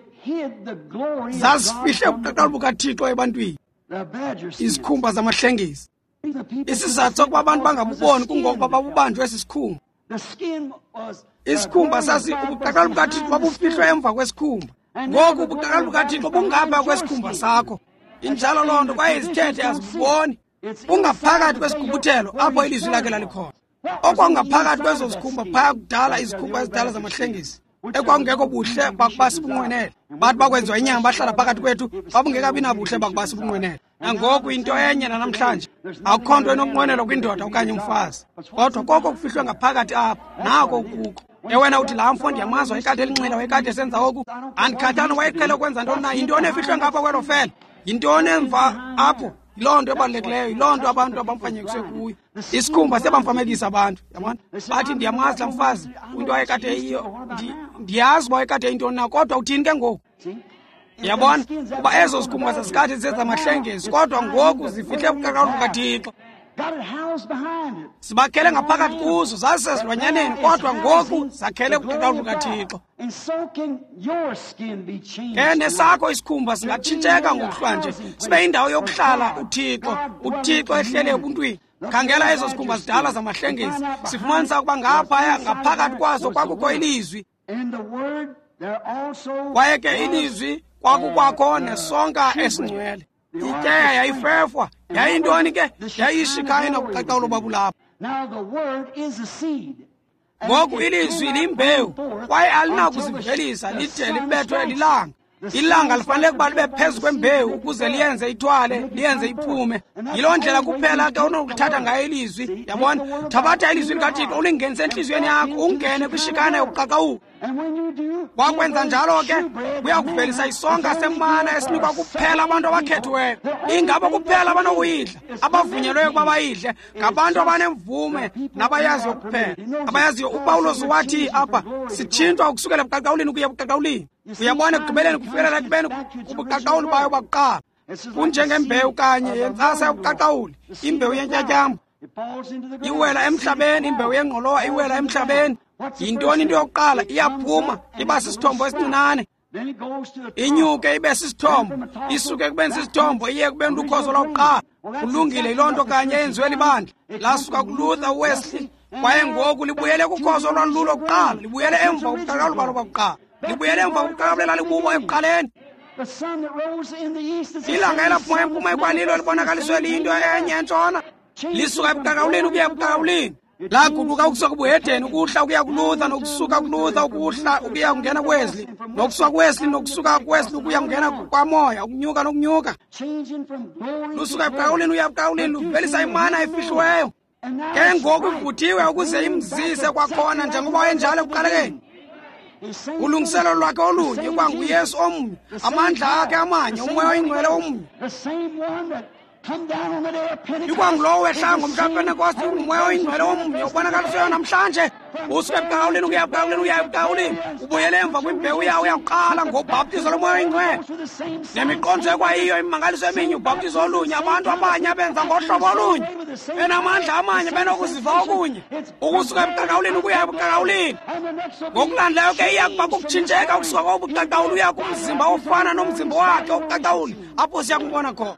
Zazifihle ubuqaqala bukaThixo ebantwini, izikhumba zamahlengezi. Isizathu sokuba abantu bangabuboni kungokuba babubanjwe esi sikhumba. Isikhumba sasi ubuqaqala bukaThixo babufihlwe emva kwesikhumba. Ngoku ubuqaqala bukaThixo bungapha kwesikhumba sakho. Injalo loo nto kwaye izithethe azibuboni. Ungaphakathi kwesigqubuthelo apho ilizwi lakhe lalikhona. Okwangaphakathi kwezo zikhumba phaya kudala izikhumba ezidala zamahlengezi. Ekwangekho buhle bakuba sibunqwenele. Bathi bakwenziwa inyama bahlala phakathi kwethu babungekabi nabuhle bakuba sibunqwenele. Nangoku into enye namhlanje akukho nto enokunqwenelwa kwindoda okanye umfazi. Kodwa koko kufihlwe ngaphakathi apho nako kuko. Ewena uthi laa mfo ndiyamazi wayekade elinxila wayekade esenza oku. Andikhathana wayeqhele ukwenza ntoni na. Yintoni efihlwe ngapha kwelo fele? Yintoni emva apho? Yiloo nto ebalulekileyo, yiloo nto abantu abamfanyekiswe kuyo. Isikhumba sebamfamekisa abantu, yabona? Bathi ndiyamazi laa mfazi into wayekade yiyo, ndiyazi uba wayekade yintoni na, kodwa uthini ke ngoku? Yabona kuba ezo zikhumba zasikade zisenza amahlengezi, kodwa ngoku zifihle ubuqaqala bukaThixo. Sibakhele ngaphakathi kuzo, zazisezilwanyaneni, kodwa ngoku zakhele ubuqaqala bukaThixo. Ke nesakho isikhumba singatshintsheka ngokuhlanje sibe yindawo yokuhlala uThixo, uThixo ehlele ebuntwini. Khangela ezo zikhumba zidala zamahlengezi, sifumanisa ukuba ngaphaya ngaphakathi kwazo kwakukho ilizwi. Kwaye ke ilizwi kwakukwakho nesonka esingcwele. Ikeya yayifefwa, yayintoni ke? Yayishikhayo nobuqaqawulo babulapha. Ngoku ilizwi limbewu, kwaye alinakuzivelisa lide libethwe lilanga. Ilanga lifanele ukuba libe phezu kwembewu ukuze liyenze ithwale, liyenze iphume. Yiloo ndlela kuphela ke unokulithatha ngayo ilizwi, yabona? Thabatha ilizwi likaThixo ulingenise enhliziyweni yakho, ungene kwishikana yokuqaqawuka. Wakwenza njalo ke kuyakuvelisa isonka semana esinikwa kuphela abantu abakhethiweyo. Ingabo kuphela abanokuyidla, abavunyelweyo ukuba bayidle, ngabantu abanemvume nabayaziyo kuphela. Abayaziyo uPawulos wathi apha sitshintshwa ukusukela ebuqaqawuleni ukuya ebuqaqawuleni. Uyabona ekugqibeleni kufikelela ekubeni kubuqaqawuli bayo bakuqala. Kunjengembewu kanye yentsasa yobuqaqawuli, imbewu yentyatyambo iwela emhlabeni, imbewu yengqolowa iwela emhlabeni. Yintoni into yokuqala? Iyaphuma iba sisithombo esincinane. Then it goes to a inyuke ibe sisithombo isuke kube sisithombo iye kube ukhozo lokuqala kulungile ilonto kanye yenziwe libandla lasuka kuLuther Wesley kwaye ngoku libuyele kukhozo lwalulo kuqala libuyele emva kokuqala balo bokuqala libuyele emva kokuqala lalibubo ekuqaleni the sun that rose in the east is ilanga elaphuma empuma ekwalilo libonakaliswe liyinto enye entshona lisuka ebuqaqawuleni ukuya ebuqaqawuleni laguquka ukusuka kubuhedeni ukuhla ukuya kuLuther nokusuka kuLuther ukuhla ukuya kungena kuWesley nokusuka kuWesley nokusuka kuWesley ukuya kungena kwamoya ukunyuka nokunyuka changing from glory lusuka ebuqaqawuleni uya ebuqaqawuleni luvelisa imana efihliweyo ke ngoku ivuthiwe ukuze imzise kwakhona njengoba wayenjalo ekuqalekeni ulungiselo lwakhe olunye kwanguYesu omnye amandla akhe amanye umoya oyingcwele omnye the same one that come down on the day of Pentecost ikwangulowo wehla ngomhla kaPentecost umoya oyingcwele omnye ubonakaliswayo namhlanje usuka ebuqaqawuleni ukuya ebuqaqawuleni uya ebuqaqawuleni ubuyele emva kwimbewu yawo yakuqala ngobhaptizo lomoya oyingcwele nemiqondzo ekwayiyo imimangaliso eminye ubhaptizo olunye abantu abanye abenza ngohlobo olunye benamandla amanye benokuziva okunye ukusuka ebuqaqawuleni ukuya ebuqaqawuleni ngokulandelayo ke iya kuba kukutshintsheka ukusuka kobuqaqawuli uya kumzimba ofana nomzimba wakhe obuqaqawuli apho siya kumbona khona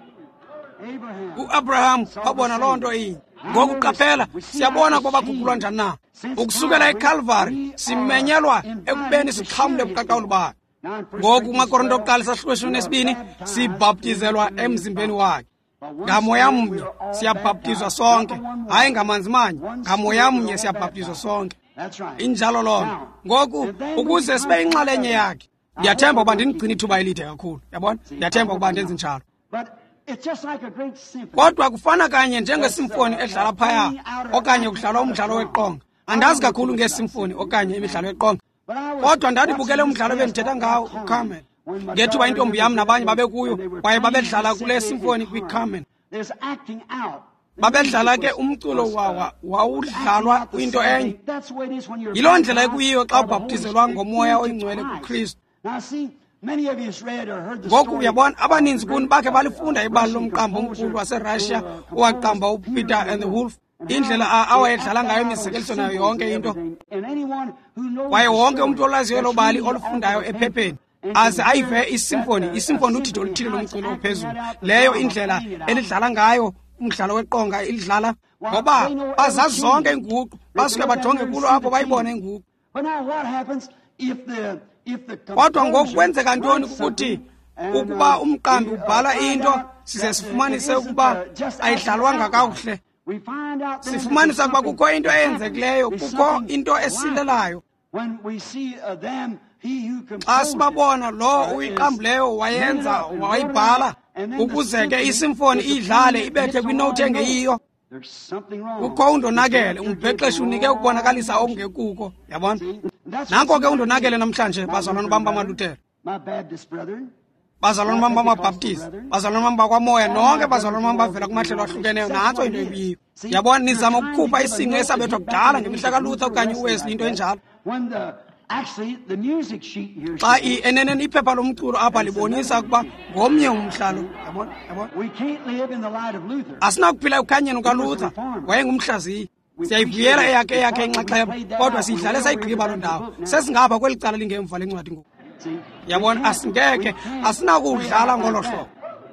uAbraham wabona loo nto iyi ngoku qaphela siyabona ukuba baguqulwa njani na ukusukela eCalvary simenyelwa ekubeni sixhamle ebuqaqawuli bakhe ngoku umakorinto okuqala sahlweshuni esibini sibhaptizelwa emzimbeni wakhe ngamoya mnye siyabhaptizwa sonke hayi ngamanzi manye ngamoya mnye siyabhaptizwa sonke injalo loo nto ngoku ukuze sibe inxalenye yakhe ndiyathemba ukuba ndinigcina ithuba elide kakhulu yabona ndiyathemba ukuba ndenze njalo it's just like a great symphony kodwa kufana kanye njengesimfoni edlala phaya okanye kudlalwa umdlalo weqonga andazi kakhulu ngesimfoni okanye imidlalo yeqonga kodwa ndandibukele umdlalo ebendithetha ngawo uCarmen ngethuba intombi yam nabanye babekuyo kwaye babedlala kule simfoni kwiCarmen there's acting out babedlala ke umculo wawa wawudlalwa into enye that's the way it is when you're yiloo ndlela ekuyiyo xa ubhaptizelwa ngomoya oyingcwele kuKristu now see many of you has read or heard the ngoku story uyabona abaninzi kuni bakhe balifunda ibali lomqambo omkhulu waseRussia owaqamba uPeter and the Wolf indlela awayedlala ngayo imizekeliso nayo yonke into and anyone who knows kwaye wonke umuntu olaziyo lo bali olufundayo ephepheni aze ayive isimfoni isimfoni uthito oluthile lomculo ophezulu leyo indlela elidlala ngayo umdlalo weqonga ilidlala ngoba bazazi zonke inguqu basuke bajonge kulo apho bayibone inguqu but now what happens if the if the kodwa ngoku kwenzeka ntoni ukuthi ukuba umqambi ubhala into size sifumanise ukuba ayidlalwanga kakuhle we find out sifumanisa ukuba kukho into eyenzekileyo kukho into esilelayo when we see uh, them he who xa composed sibabona lo uyiqambileyo wayenza wayibhala ukuze ke isimfoni idlale ibethe kwinote engeyiyo there's something wrong kukho undonakele umbhexeshi unike ukubonakalisa okungekuko yabona nanko ke undonakele namhlanje bazalwane bam bamaLuthere my Baptist brethren bazalwane bam bamabhaptisi bazalwane bam bakwamoya nonke bazalwane bam bavela kumahlelo ahlukeneyo nantso into ebiyiyo yabona nizama ukukhupha isinqe esabethwa kudala ngemihla kaLuther okanye uWesley into enjalo when the actually the music sheet here xa eneneni iphepha lomculo apha libonisa ukuba ngomnye umhlalo yabona yabona we can't live in the light of Luther asinakuphila ekukhanyeni kukaLuther wayengumhlaziyi siyayivuyela eyakhe eyakhe inxaxheba kodwa siyidlale sayigqiba loo ndawo sesingapha kweli cala lingemva lencwadi ngoku yabona asingeke asinakudlala ngolo hlobo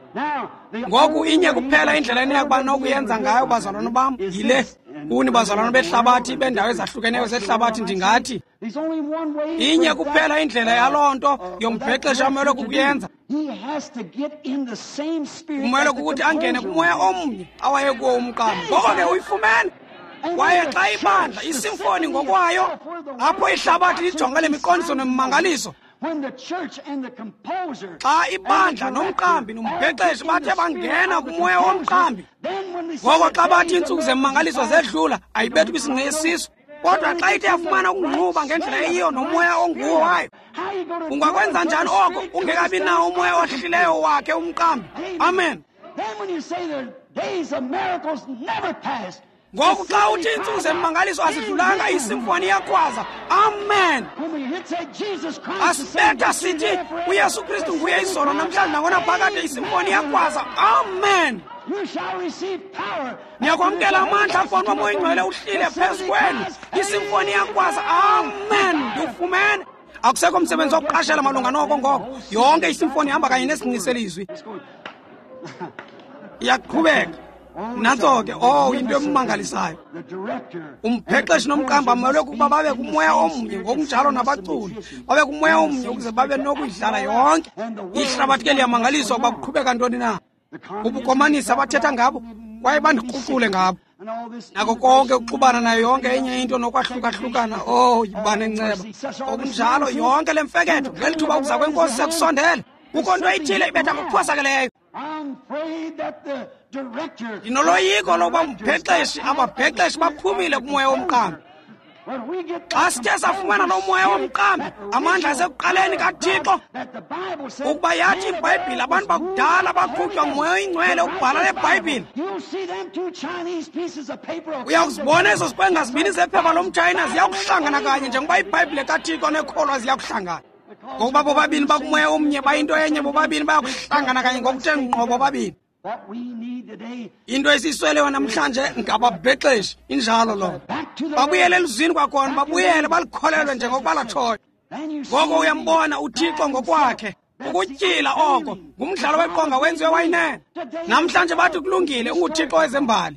ngoku inye kuphela indlela eniyakuba nokuyenza ngayo bazalwane bam yile kuni bazalwane behlabathi bendawo ezahlukeneyo zehlabathi ndingathi inye kuphela indlela yaloo nto yombhexesha amele kukuyenza umele kukuthi angene kumoya omnye awayekuwo umqambi ngoko ke uyifumene kwaye xa ibandla isimfoni ngokwayo apho ihlabathi lijonge le miqondiso nemimangaliso xa ibandla nomqambi nombhexeshi bathe bangena kumoya womqambi ngoko xa bathi iintsuku zemimangaliso zedlula ayibethi kwisinqe yesiso kodwa xa ithe yafumana ukungquba ngendlela eyiyo nomoya onguwo wayo ungakwenza njani oko ungekabi nawo umoya ohlileyo wakhe umqambi amen ngoku xa uthi iintsuku zemimangaliso azidlulanga isimfoni iyakwaza amen asibetha sithi uyesu kristu nguye izolo namhlanje nangona phakade isimfoni iyakwaza amen niyakwamkela amandla afana moya ingcwele uhlile phezu kwenu isimfoni iyakwaza amen ndiwufumene akusekho umsebenzi wokuqashela malunga noko ngoko yonke isimfoni ihamba kanye nesinqiselizwi iyaqhubeka nanso ke oh into emangalisayo umpheqeshi nomqamba malwe kuba babe kumoya omnye ngokunjalo nabaculi babe kumoya omnye ukuze babe nokuyidlala yonke ihlabathi ke liyamangaliswa kuba kuqhubeka ntoni na ubukomanisi abathetha ngabo kwaye bandiququle ngabo nako konke ukuxubana nayo yonke enye into nokwahlukahlukana oh yibane nceba okunjalo yonke lemfeketho ngelithuba ukuza kwenkosi sekusondele kukho nto ithile ibetha ngokuphosakeleyo ndinoloyiko lokuba umpheqeshi ababhexeshi baphumile kumoya womqambi xa sithe safumana lo moya womqambi amandla asekuqaleni kaThixo ukuba yathi iBhayibhile abantu bakudala baqhutywa ngumoya oyingcwele ukubhala leBhayibhile uyakuzibona ezo zikwenga zibini zephepha lomtshayina ziyakuhlangana kanye njengoba iBhayibhile kaThixo nekholwa ziyakuhlangana ngokuba bobabini bakumoya omnye bayinto enye bobabini bayakuhlangana kanye ngokuthe ngqo bobabini into esiyisweleyo namhlanje ngababhexeshi injalo lo babuyele elizwini kwakhona babuyele balikholelwe njengokuba latshoyo ngoko uyambona uThixo ngokwakhe ukutyila oko ngumdlalo weqonga wenziwe wayinene namhlanje bathi kulungile unguThixo wezembali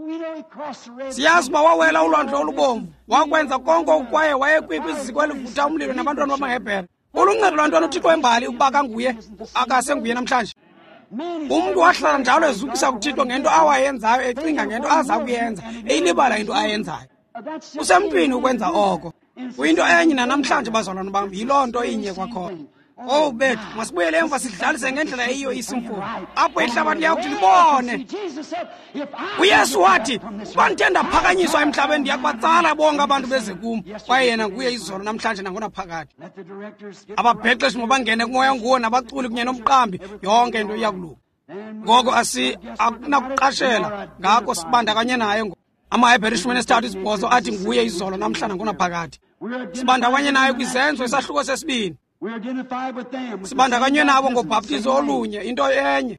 siyazi uba wawela ulwandle olubomvu wakwenza konke ukwaye wayekwiphi iziko elivutha umlilo nabantwana bamaHebhere uluncedo lwantwana uThixo wembali ukuba kanguye akasenguye namhlanje umntu wahlala njalo ezukisa kuThixo ngento awayenzayo ecinga ngento aza kuyenza eyilibala into ayenzayo usemntwini ukwenza oko kuyinto enye nanamhlanje bazalwane bam yiloo nto inye kwakhona oh bethu masibuyele emva sidlalise ngendlela eyiyo isimfoni apho ihlabathi liyakuthi libone uYesu wathi uba ndithe ndaphakanyiswa emhlabeni ndiyakubatsala bonke abantu beze kum kwaye yena nguye izolo namhlanje nangona phakathi ababhexeshi mabangene kumoya nguwo nabaculi kunye nomqambi yonke into iyakulunga ngoko asi akunakuqashela ngako sibandakanye naye amaHebhere ishumi nesithathu isibhozo athi nguye izolo namhlanje nangona phakathi sibandakanye naye kwizenzo isahluko sesibini sibandakanywe nabo ngobhaptizo olunye into enye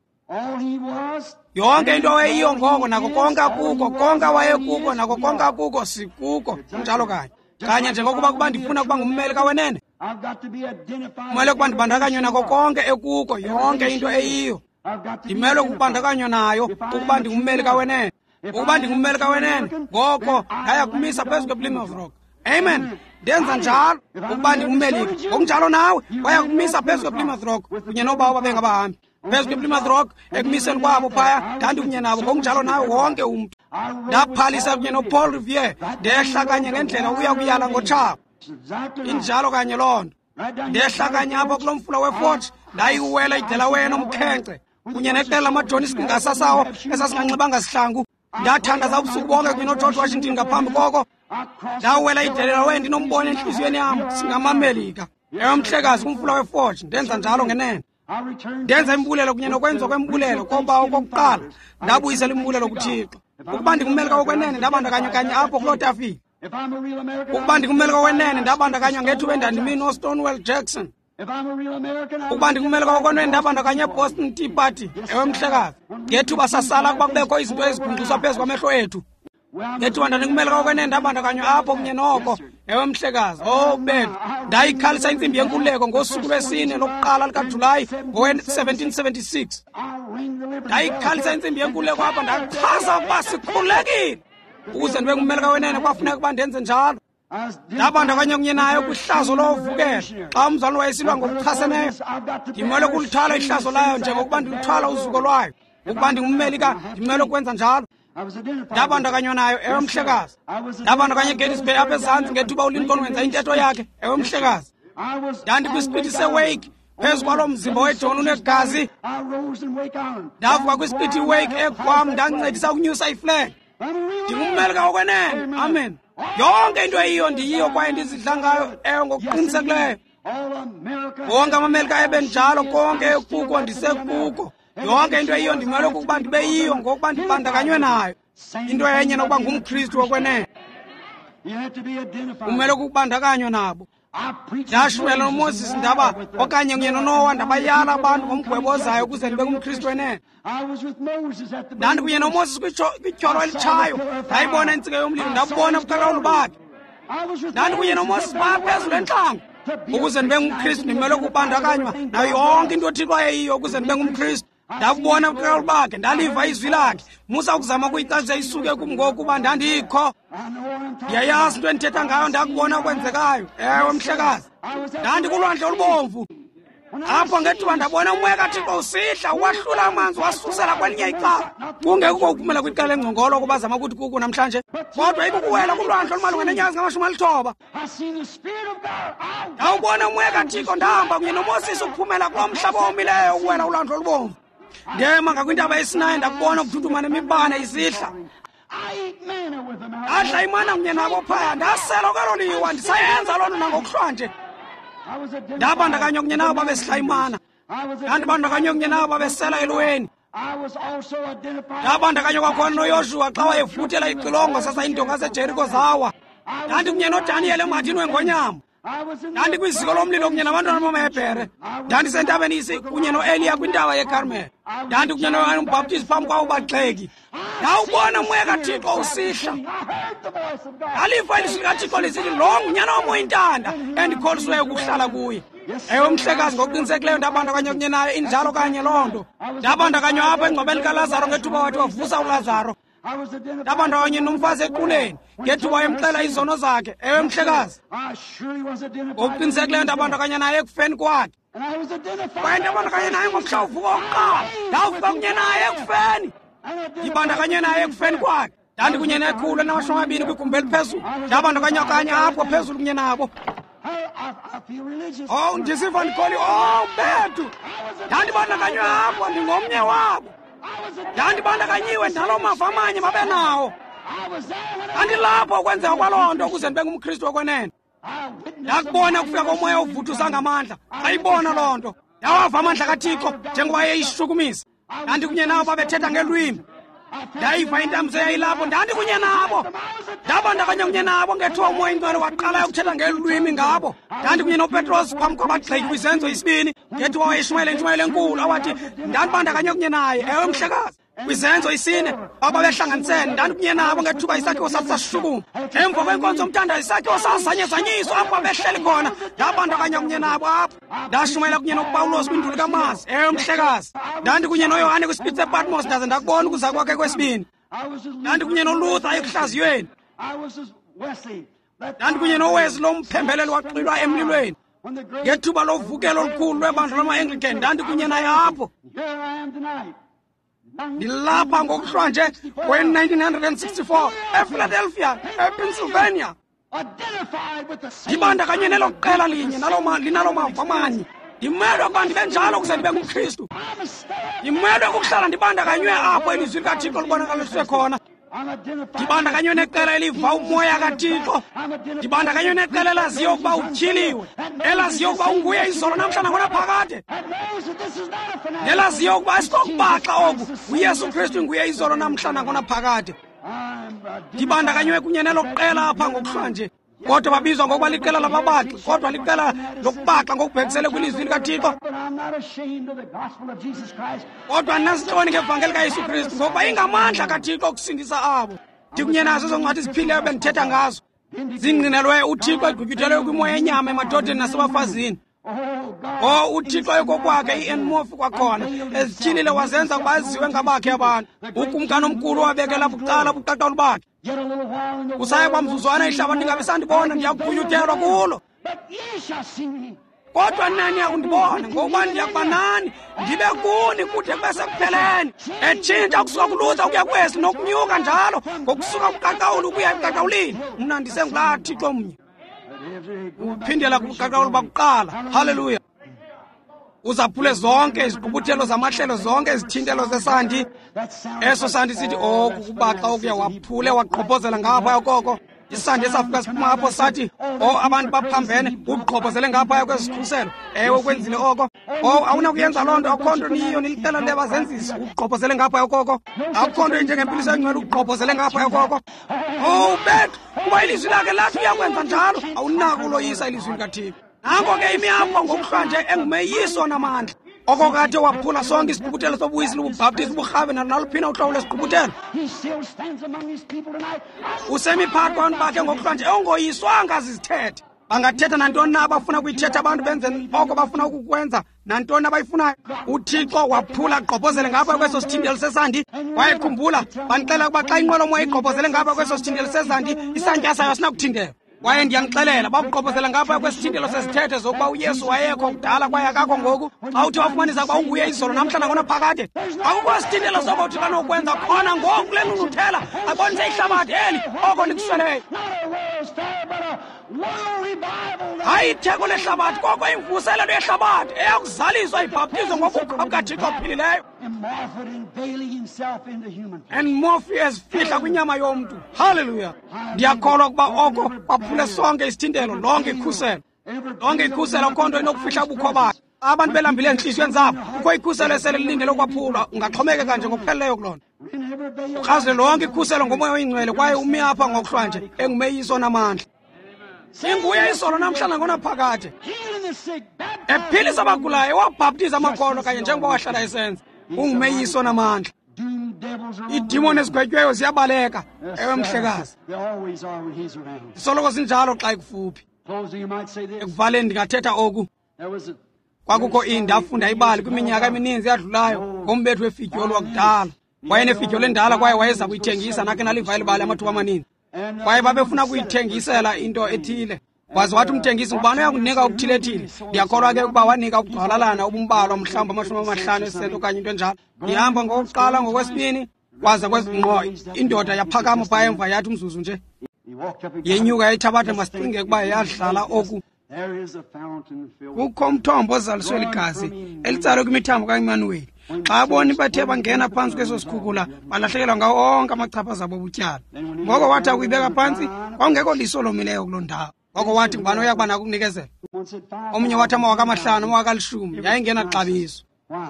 yonke into wayeyiyo ngoko nako konke akuko konke wayekuko nako konke akuko sikuko njalo kanye kanye njengokuba kuba ndifuna kuba ngummeli kawenene kumele kuba ndibandakanywe nako konke ekuko yonke into eyiyo ndimele ukubandakanywa nayo ukuba ndingummeli kawenene ukuba ndingummeli kawenene ngoko ndaya kumisa phezu kwePlymouth Rock amen ndenza njalo ukuba ndingumelika ngokunjalo nawe wayakumisa phezu kwePlymouth Rock kunye nobawo babengabahambi phezu kwePlymouth Rock ekumiseni kwabo phaya ndandi kunye nabo ngokunjalo nawe wonke umntu ndaphalisa kunye noPaul Revere ndehla kanye ngendlela uya kuyala ngotshaba injalo kanye loo nto ndehla kanye apho kulo mfula weFort ndayiwela iDelaware nomkhenkce kunye neqela lamaJohn singasasawo esasinganxibanga sihlangu ndathandaza ubusuku bonke kunye noGeorge Washington ngaphambi koko ndawela iDelaware ndinombona enhliziyweni yam singamamelika ewe mhlekazi kumfula weFort ndenza njalo ngenene ndenza imbulelo kunye nokwenza kwembulelo koba okokuqala ndabuyisela imbulelo kuThixo ukuba ndingumelika wokwenene ndabandakanywa kanye apho kuloo tafile ukuba ndingumelika wokwenene ndabandakanywa ngethuba endandimini noStonewall Jackson ukuba ndingumelika wokwenene ndabandakanywa eBoston Tea Party ewe mhlekazi ngethuba sasala kuba kubekho izinto ezigungqiswa phezu kwamehlo ethu ngethuba ndandingumelika wokwenene ndabandakanywa apho kunye noko ewe mhlekazi oh bethu ndayikhalisa intsimbi yenkululeko ngosuku lwesine lokuqala likaJulayi ngowe-seventeen seventy-six ndayikhalisa intsimbi yenkululeko apha ndachaza ukuba sikhululekile ukuze ndibe ngumelika wenene kwafuneka ukuba ndenze njalo ndabandakanya kunye nayo kwihlazo lovukela xa umzalwane wayesilwa ngokuchaseneyo ndimele kulithwala ihlazo layo njengokuba ndilithwala uzuko lwayo ukuba ndingumelika ndimele ukwenza njalo ndabandakanywa nayo ewe mhlekazi ndabandakanya eGettysburg apha ezantsi ngethuba uLincoln wenza intetho yakhe ewe mhlekazi ndandikwispiti sewake phezu kwalo mzimba weJohn unegazi ndavuka kwispiti iwake ekwam ndancedisa ukunyusa iflag ndingumelika wokwenene amen yonke into eyiyo ndiyiyo kwaye ndizidla ngayo ewe ngokuqinisekileyo wonke amamelika ebenjalo konke ekuko ndisekuko yonke into eyiyo ndimele ukuba ndibe yiyo ngokuba ndibandakanywe nayo into enye nokuba ngumKristu wokwenene umele ukubandakanywa nabo ndashumayela noMoses ndaba okanye kunye noNowa ndabayala abantu ngomgwebo ozayo ukuze ndibe ngumKristu wenene ndandi kunye noMoses kwityholo elitshayo ndayibona intsika yomlilo ndabona ubuqaqawulo bakhe ndandi kunye noMoses phaa phezulu entlango ukuze ndibe ngumKristu ndimele ukubandakanywa nayo yonke into othixo ayeyiyo ukuze ndibe ngumKristu. Ndakubona uqhelo bakhe, ndaliva izwi lakhe, musa ukuzama ukuyicacisa isuke kum ngokuba ndandikho. Ndiyayazi into endithetha ngayo, ndakubona okwenzekayo. Ewe mhlekazi, ndandikulwandle olubomvu. Apho ngethuba ndabona umoya kaThixo usihla wahlula amanzi wasusela kwelinye icala. Kungekho ukuphumela kwicala engcongolo ukuba zama ukuthi kuku namhlanje, kodwa ikukuwela kulwandle olumalunga neenyawo ezingamashumi alithoba. Ndawubona umoya kaThixo ndahamba kunye noMoses ukuphumela kulo mhlaba owomileyo ukuwela ulwandle olubomvu. Ndema ngakwintaba yeSinayi ndakubona ukuthuthuma nemibane isihla. Ndadla imana kunye nabo phaya, ndasela kwelo liwa, ndisayenza loo nto nangokuhlwanje. Ndabandakanywa kunye nabo babesidla imana. Ndandibandakanywa kunye nabo babesela elweni. Ndabandakanywa kwakhona noYoshua xa wayevuthela ixilongo sasa iindonga zeJeriko zawa. Ndandi kunye noDaniyeli emadini wengonyama. Ndandi kwiziko lomlilo kunye nabantwana bamaHebhere. Ndandisentabeni kunye noEliya kwintaba yeKarmeli. Ndandi kunye noYohane uMbhaptizi phambi kwabo bagxeki. Ndawubona umoya kaThixo usihla. Ndaliva ilizwi likaThixo lisithi, lo ngunyana wam oyintanda endikholisiweyo ukuhlala kuye. Ewe mhlekazi, ngokuqinisekileyo ndabandakanywa kunye naye injalo kanye loo nto. Ndabandakanywa apha engcwabeni kaLazaro ngethuba wathi wavusa uLazaro. Ndabandakanywa nomfazi equleni ngethuba wayemxela izono zakhe. Ewe mhlekazi, ngokuqinisekileyo ndabandakanywa naye ekufeni kwakhe. Kwaye ndabandakanywa naye ngomhla wovuka wokuqala. Ndavuka kunye naye ekufeni. Ndibandakanywe naye ekufeni kwakhe. Ndandi kunye nekhulu namashumi amabini kwigumbi eliphezulu. Ndabandakanywa kanye apho phezulu kunye nabo. Oh, ndisiva ndikholi, oh bethu. Ndandibandakanywa apho, ndingomnye wabo. Ndandibandakanyiwe ndalo mava amanye babe nawo. Andilapho kwenzeka kwaloo nto ukuze ndibe ngumKristu okwenene. Ndakubona ukufika komoya ovuthuza ngamandla. Ayibona loo nto. Ndawava amandla kaThixo njengoba yeyishukumisa. Ndandi kunye nabo babethetha ngelwimi. Ndayiva intambo eyayilapho, ndandi kunye nabo. Ndabandakanya kunye nabo ngethuba umoya ingcwele waqala ukuthetha ngelwimi ngabo. Ndandi kunye noPetros phambi kwabagxeki kwizenzo isibini ngethuba wayeshumayela intshumayelo enkulu awathi ndandibandakanya kunye naye. Ewe mhlekazi, kwizenzo isine babehlanganisene, ndandi kunye nabo ngethuba isakhiwo sathi sashukuma. Emva kwenkonzo yomthandazo isakhiwo sazanyezanyiswa apho babehleli khona. Ndabandakanya kunye nabo apho. Ndashumayela kunye noPawulos kwinduli kaMasi. Ewe mhlekazi, ndandi kunye noYohane kwisipiti sePatmos ndaze ndakubona ukuza kwakhe kwesibini. Ndandi kunye noLuther ekuhlaziyweni. Ndandi kunye noWesley lomphembeleli waxilwa emlilweni. Ngethuba lovukelo olukhulu lwebandla lama-Anglican ndandi kunye naye apho. Ndilapha ngokuhlwanje kwe-nineteen sixty-four ePhiladelphia, ePennsylvania. Ndibandakanye nelo qela linye linalo mava amanye. Ndimelwe ukuba ndibe njalo ukuze ndibe ngumKristu. Ndimelwe ukuhlala ndibandakanywe apho ilizwi likaThixo libonakaliswe khona. Ndibandakanywe neqela eliva umoya kaThixo. Ndibandakanywe neqela elaziyo ukuba utyhiliwe, elaziyo ukuba unguye izolo namhla nangonaphakade, nelaziyo ukuba asikokubhaxa oku, uYesu Kristu nguye izolo namhla nangonaphakade. Ndibandakanywe kunye nelo qela apha ngokuhlanje, kodwa babizwa ngokuba liqela lababaxi, kodwa liqela lokubaxa ngokubhekisele kwilizwi likaThixo. Kodwa andinasihloni ngevangeli kaYesu Kristu ngokuba ingamandla kaThixo okusindisa abo. Ndikunye nazo ezo ncwadi ziphileyo bendithetha ngazo, zingqinelwe uThixo egqityiselwe kwimoya yenyama emadodeni nasebafazini. Oh, uThixo ekokwakhe i-enmofi kwakhona ezityhilile wazenza ukuba eziwe ngabakhe abantu. Ukumkani omkhulu wabekela bucala buqaqalu bakhe. Kusaye kwamzuzwana ihlaba ndingabe sandibona, ndiyakuphunyuthelwa kulo. Kodwa nani yakundibona ngokuba ndiyakuba nani, ndibe kuni kude kube sekupheleni. Etshintsha ukusuka kuluza ukuya kwesi nokunyuka njalo ngokusuka kuqaqawuli ukuya ekuqaqawulini. Mna ndisengulaa Thixo mnye uphindela kuqaqawuli bakuqala. Haleluya. Uzaphule zonke izigqubuthelo zamahlelo, zonke izithintelo zesandi. Eso sandi sithi oh kukubaxa okuya waphule waqhophozela ngapha koko. Isandi esafika siphuma apho sathi oh abantu baphambene uqhophozele ngapha kwesikhuselo. Ewe kwenzile oko. Oh awunakuyenza loo nto, akukho nto niyo nilicela lebazenzisi uqhophozele ngapha koko. Akukho nto njengempiliso engcwele uqhophozele ngapha koko. Oh bethu kuba ilizwi lakhe lathi uyakwenza njalo, awunako uloyisa ilizwi likaThixo. Nango ke imi apho ngokuhlanje engumeyiso namandla. Oko kade waphula sonke isigqubuthelo sobuyisi lobubhaptizi uburhabe naluphina uhlobo lesigqubuthelo. Usemi phakathi kwabantu bakhe ngokuhlanje ongoyiswanga zizithethe. angathetha nantoni na abafuna kuyithetha abantu benze oko bafuna ukukwenza nantoni abayifunayo. uThixo waphula agqobhozele ngapha kweso sithindelo sesandi. Wayekhumbula bandixela ukuba xa inqwelomoya igqobhozele ngapha kweso sithindelo sesandi isantya sayo sinakuthindela. Kwaye ndiyamxelela babugqobhozela ngapha kwesithindelo sesithethe zokuba uYesu wayekho kudala kwaye akakho ngoku. Xa uthi wafumanisa ukuba unguye izolo namhla nangona phakade, akukho sithindelo soba uthi kanokwenza khona ngoku kule ntunuthela abonise ihlabathi eli oko ndikusweleyo. Hayi itheko lehlabathi koko imvuselelo yehlabathi eyakuzaliswa ibhaptizo ngobukho bukaThixo ophilileyo. And Morpheus fihla kwinyama yomntu. Hallelujah. Ndiyakholwa ukuba oko baphule sonke isithindelo lonke ikhuselo. Lonke ikhuselo akho nto inokufihla ubukho bakhe. Abantu belambile enhliziyweni zabo kukho ikhuselo esele lilindele ukwaphulwa. Ungaxhomekeka nje ngokupheleleyo kulona. Uchaze lonke ikhuselo ngomoya oyingcwele kwaye ume apha ngokuhlwanje engumeyiso namandla. Singuye izolo namhla nangona phakade. Ephilisa abagulayo wabhaptiza amakholwa kanye njengoba wahlala esenza. Ungumeyiso namandla. Iidemoni ezigwetyweyo ziyabaleka. Ewe mhlekazi. Soloko sinjalo xa ikufuphi. Ekuvaleni ndingathetha oku. Kwakukho indafunda ibali kwiminyaka emininzi yadlulayo ngombethu wefidyolo wakudala. Wayenefidyolo endala kwaye wayeza kuyithengisa nakhe naliva ilibali amathuba amaninzi. Kwaye babefuna kuyithengisela into ethile. Waze wathi umthengisi ngubani uyakunika ukuthilethile. Ndiyakholwa ke ukuba wanika ukugqalalana ubumbalwa mhlawumbi amashumi amahlanu esento okanye into enjalo. Ndihamba ngokuqala ngokwesibini kwaza kwezingqo indoda yaphakama phaa emva yathi umzuzu nje. Yenyuka yayithabatha masicinge ukuba yadlala oku. Kukho umthombo ozaliswe ligazi elitsalwe kwimithambo kaEmmanuel. Xa abona bathe bangena phansi kweso sikhukula balahlekelwa ngawo onke amachapha zabo obutyala. Ngoko wathi akuyibeka phansi kwakungekho liso lomileyo kuloo ndawo. Ngoko wathi ngubani oyakuba nakunikezela. Omnye wathi amawaka amahlanu amawaka alishumi yayingena xabiso.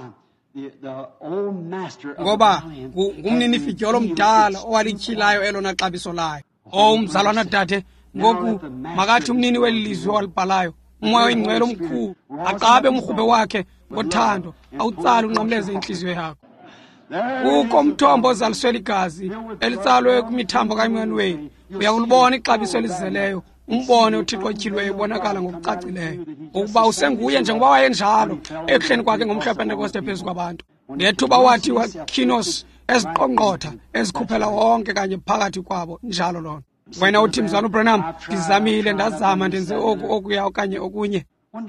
Ngoba ngumnini fidyolo mdala owalityhilayo elona xabiso layo. O umzalwana dade ngoku makathi umnini weli lizwi walibhalayo umoya oyingcwele omkhulu aqabe umrhube wakhe ngothando awutsala unqamleze inhliziyo yakho. Kukho umthombo ozaliswe ligazi elitsalwe kwimithambo kaEmmanuel. Uyakulibona ixabiso elizeleyo. Umbone uThixo otyhilweyo ubonakala ngokucacileyo ukuba usenguye njengoba wayenjalo ekuhleni kwakhe ngomhla wePentekoste phezu kwabantu. Ngethuba wathi wakhinos eziqongqotha ezikhuphela wonke kanye phakathi kwabo njalo lona. Wena uthi mzwana uBranham ndizamile ndazama ndenze oku okuya okanye okunye.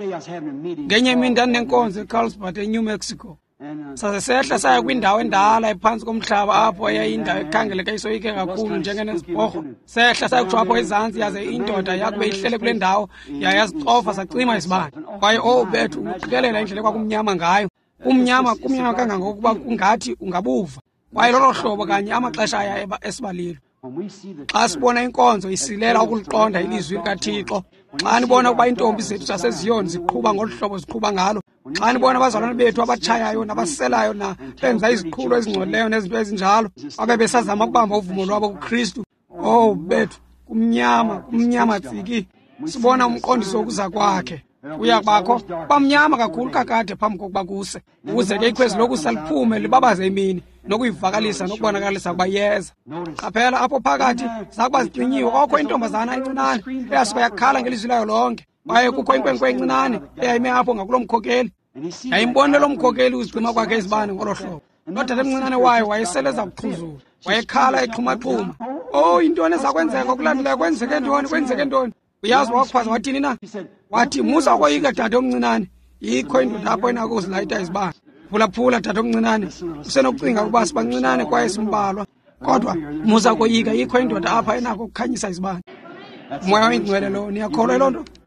Ngenye imini ndandinenkonzo eCarlsbad eNew Mexico. Saze sehla saya kwindawo endala ephantsi komhlaba apho eyayindawo ekhangeleka isoyike kakhulu njengenesibhorho. Sehla saya kutsho apho ezantsi yaze indoda yakube ihlele kule ndawo yayazicofa sacima isibane. Kwaye oh bethu uqikelela indlela kwakumnyama ngayo. Kumnyama kumnyama kangangokuba kungathi ungabuva. Kwaye lolo hlobo kanye amaxesha aya esibalilo. Xa sibona inkonzo isilela ukuliqonda ilizwi likaThixo. Xa nibona ukuba intombi zethu zaseZiyoni ziqhuba ngolu hlobo ziqhuba ngalo. Xa nibona abazalwane bethu abatshayayo nabaselayo na benza iziqhulo ezingcolileyo nezinto ezinjalo abe besazama ukubamba uvumo lwabo kuKristu. Oh bethu kumnyama kumnyama tsiki. Sibona umqondiso wokuza kwakhe. Uyakubakho bamnyama kakhulu kakade phambi kokuba kuse. Ukuze ke ikhwezi lokusa liphume libabaze imini nokuyivakalisa nokubonakalisa ukuba yeza. Qaphela apho phakathi zakuba zicwinyiwe kwakho intombazana encinane eyasuka yakhala ngelizwi layo lonke. Kwaye kukho inkwenkwe encinane eyayime apho ngakulo mkhokeli. Yayimbone lo mkhokeli uzicima kwakhe izibane ngolo hlobo. Nodade emncinane wayo wayeseleza kuxhuzula. Wayekhala exhumaxhuma. Oh intoni ezakwenzeka okulandelayo kwenzeke ntoni kwenzeke ntoni. Uyazi wakhwaza wathini na? Wathi musa ukoyika dade omncinane. Yikho indoda apho inako ukuzilayita izibane. Phulaphula dade omncinane. Usenokucinga ukuba sibancinane kwaye simbalwa. Kodwa musa ukoyika yikho indoda apha inako ukukhanyisa izibane. Umoya oyingcwele lo niyakholwa lo nto?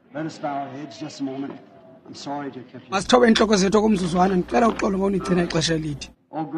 Masithobe inhloko zethu kumzuzwana ndicela uxolo ngawunigcina ixesha elide.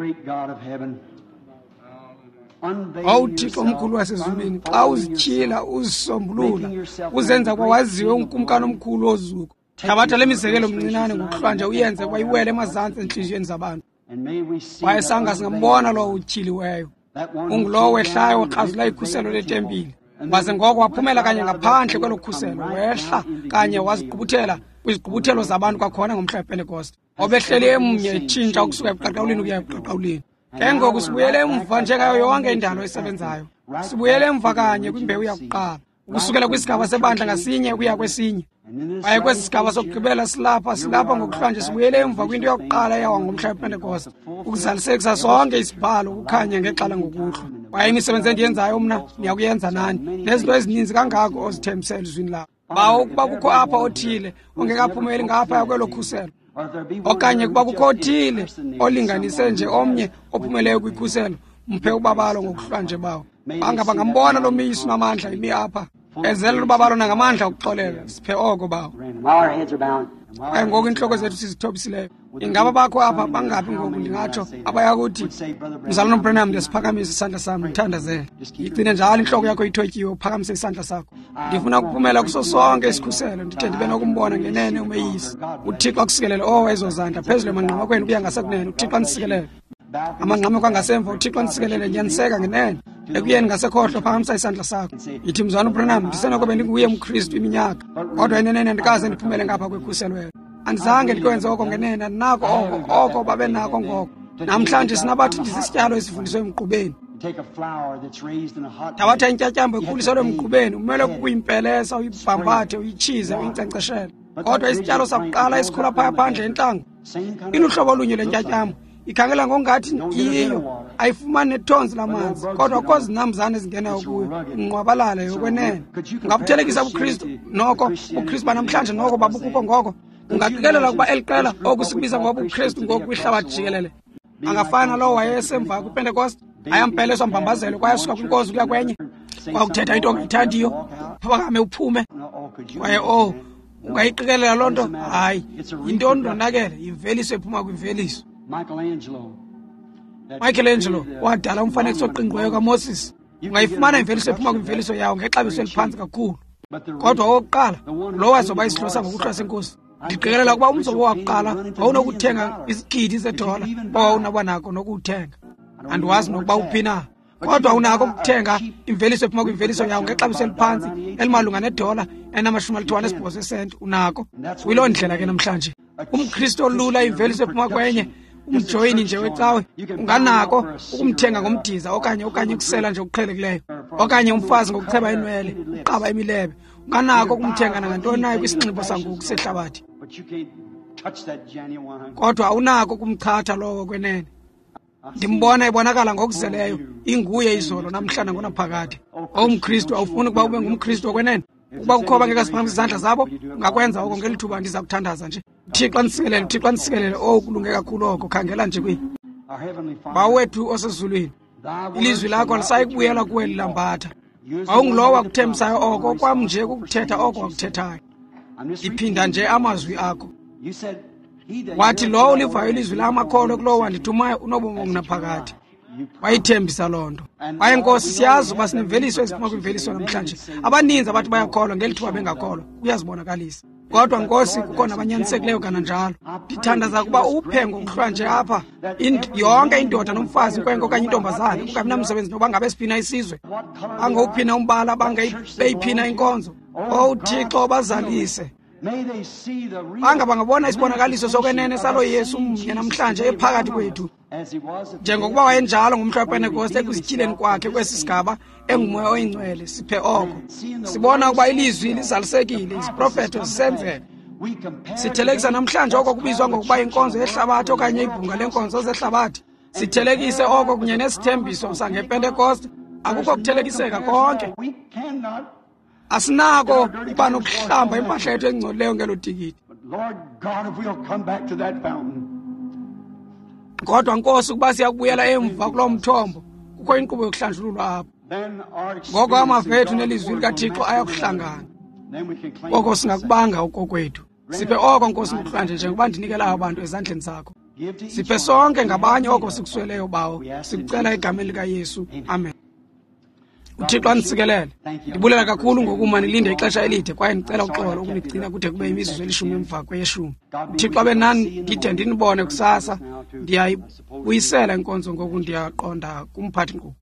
Awuthixo omkhulu wasezulwini xa uzityhila uzisombulula uzenza kwawaziwe unkumkani omkhulu ozuko. Thabatha le mizekelo mncinane ngokuhlwanja uyenze kwayiwele emazantsi entliziyweni zabantu. Kwaye sanga singambona lo utyhiliweyo ungulowo wehlayo waxazula ikhuselo letempile. Waze ngoko waphumela kanye ngaphandle kwelo khuselo wehla kanye wazigqubuthela kwizigqubuthelo zabantu kwakhona ngomhla wePentekoste. Obehleli emnye etshintsha ukusuka ebuqaqawuleni ukuya ebuqaqawuleni. Ke ngoku sibuyele emva njengayo yonke indalo esebenzayo. Sibuyele emva kanye kwimbewu yakuqala. kusukela kwisigaba sebandla ngasinye ukuya kwesinye. Baye kwesi sigaba sokugqibela silapha silapha ngokuhlanje sibuyele emva kwinto yokuqala eyawa ngomhla wePentecost ukuzalisekisa sonke isibhalo ukukhanya ngexala ngokuhlwa. Kwaye imisebenzi endiyenzayo mna niyakuyenza nani nezinto ezininzi kangako ozithembisela izwini lakho. Bawo ukuba kukho apha othile ongekaphumeli ngapha kwelo khuselo, okanye kuba kukho othile olinganise nje omnye ophumeleyo kwikhuselo, mphe ubabalo ngokuhlwa nje bawo. Bangaba ngambona lo miyisi namandla imi apha ezela ubabalo nangamandla okuxolela, siphe oko bawo. Kwaye ngoku inhloko zethu sizithobisileyo. Ingaba bakho apha bangapi ngoku ndingatsho abaya kuthi mzalwana uBranham ndiyasiphakamisa isandla sami ndithandazele. Igcine njalo inhloko yakho ithotyiwe uphakamise isandla sakho. Ndifuna ukuphumela kuso sonke isikhuselo ndithe ndibe nokumbona ngenene umeyisi. uThixo akusikelele oh ezozandla phezulu emangqama kwenu kuya ngasekunene. uThixo andisikelele amangqama kwangasemva. uThixo andisikelele nyaniseka ngenene ekuyeni ngasekhohlo phakamisa isandla sakho. Yithi mzalwana uBranham ndisenokube ndinguye umKristu iminyaka kodwa enenene ndikaze ndiphumele ngapha kwekhuselo wena. Andizange ndikwenze oko ngenene nako oko oko babe nako ngoko. Namhlanje sinabathi ndisisityalo esifundiswe emgqubeni. Thabatha intyatyambo ekhuliselwe emgqubeni umele kukuyimpelesa uyibhambathe uyichize uyinkcenkceshele. Kodwa isityalo sakuqala esikhula phaya phandle entlango inuhlobo olunye lentyatyambo ikhangela ngongathi iyo ayifumani nethonzi lamanzi kodwa kho zinambuzane ezingenayo kuyo ingqwabalala yokwenene. Ungabuthelekisa ubuKristu noko uKristu banamhlanje noko babukukho ngoko. Ungaqikelela ukuba eli qela okusibiza ngoba uKristu ngoku kwihlabathi jikelele angafana lowo wayesemva kwiPentecost ayampeleswa mbambazelo kwaye suka kwinkosi kuya kwenye kwakuthetha into ongayithandiyo phakame uphume. Kwaye oh ungayiqikelela loo nto? Hayi, yinto ndonakele imveliso ephuma kwimveliso. Michelangelo Michelangelo wadala umfanekiso oqingqiweyo kaMoses. Ungayifumana imveliso ephuma kwimveliso yawo ngexabiso eliphantsi kakhulu. Kodwa owokuqala lo wazoba isihlosa ngokuhlwa senkosi. Ndiqikelela ukuba umzobo wakuqala wawunokuthenga isigidi zedola owawunaba nako nokuthenga. Andiwazi nokuba uphi na kodwa unako ukuthenga imveliso ephuma kwimveliso yawo ngexabiso eliphantsi elimalunga nedola enamashumi alithoba nesibhozo esenti. Unako kwiloo ndlela ke namhlanje umKristu olula imveliso ephuma kwenye umjoyini nje wecawe unganako ukumthenga ngomdiza okanye okanye ukusela nje okuqhelekileyo okanye umfazi ngokucheba inwele uqaba imilebe. Unganako ukumthenga nangantoni nayo kwisinxibo sangoku sehlabathi kodwa awunako ukumchatha lowo kwenene. Ndimbona ibonakala ngokuzeleyo inguye izolo namhlanje ngonaphakade. OmKristu awufuni ukuba ube ngumKristu okwenene. Ukuba ukhoba ngeke siphakamisa izandla zabo ungakwenza oko ngelithuba ndiza kuthandaza nje. Thixo andisikelele, Thixo andisikelele oh kulunge kakhulu oko khangela nje kwi bawethu osezulwini. Ilizwi lakho lisayikubuyela kuwe lilambatha. Awungilowa kuthembisayo oko kwam nje ukuthetha oko wakuthethayo. Iphinda nje amazwi akho. Wathi lo ulivayo ilizwi lamakholwa kulo wandithumayo unobomi obunaphakade. Wayithembisa loo nto. Kwaye Nkosi siyazi uba sinemveliso eziphuma kwimveliso namhlanje. Abaninzi abathi bayakholwa ngelithuba bengakholwa kuyazibonakalisa. Kodwa Nkosi kukho nabanyanisekileyo kananjalo. Ndithandaza ukuba uphe ngokuhlwa nje apha yonke indoda nomfazi inkwenko okanye intombazana kungabi namsebenzi noba ngabe siphina isizwe bangowuphina umbala bangeyiphina inkonzo. Oh Thixo bazalise banga bangabona isibonakaliso sokwenene salo Yesu mnye namhlanje ephakathi kwethu njengokuba wayenjalo ngomhla wePentecost ekuzityileni kwakhe kwesi sigaba engumoya oyingcwele. Siphe oko sibona ukuba ilizwi lizalisekile iziprofeto zisenzeka. Sithelekisa namhlanje oko kubizwa ngokuba inkonzo yehlabathi okanye ibhunga lenkonzo zehlabathi. Sithelekise oko kunye nesithembiso sangePentecost. Akukho kuthelekiseka konke. Asinako uba nokuhlamba impahla yethu engcolileyo ngelo tikiti. Kodwa Nkosi ukuba siyakubuyela emva kulo mthombo kukho inkqubo yokuhlanjululwa apho. Ngoko amava ethu nelizwi likaThixo ayakuhlangana. Ngoko singakubanga ukokwethu. Siphe oko Nkosi ngokuhlanje njengoba ndinikela abantu ezandleni zakho. Siphe sonke ngabanye oko sikusweleyo bawo. Sikucela egameni likaYesu. Amen. uThixo andisikelele. Ndibulela kakhulu ngokuma nilinde ixesha elide kwaye ndicela uxolo ukunigcina kude kube imizuzu elishumi emva kweyeshumi. uThixo abe nani ndide ndinibone kusasa. Ndiyayibuyisela inkonzo ngoku ndiyaqonda kumphathi nkqubo.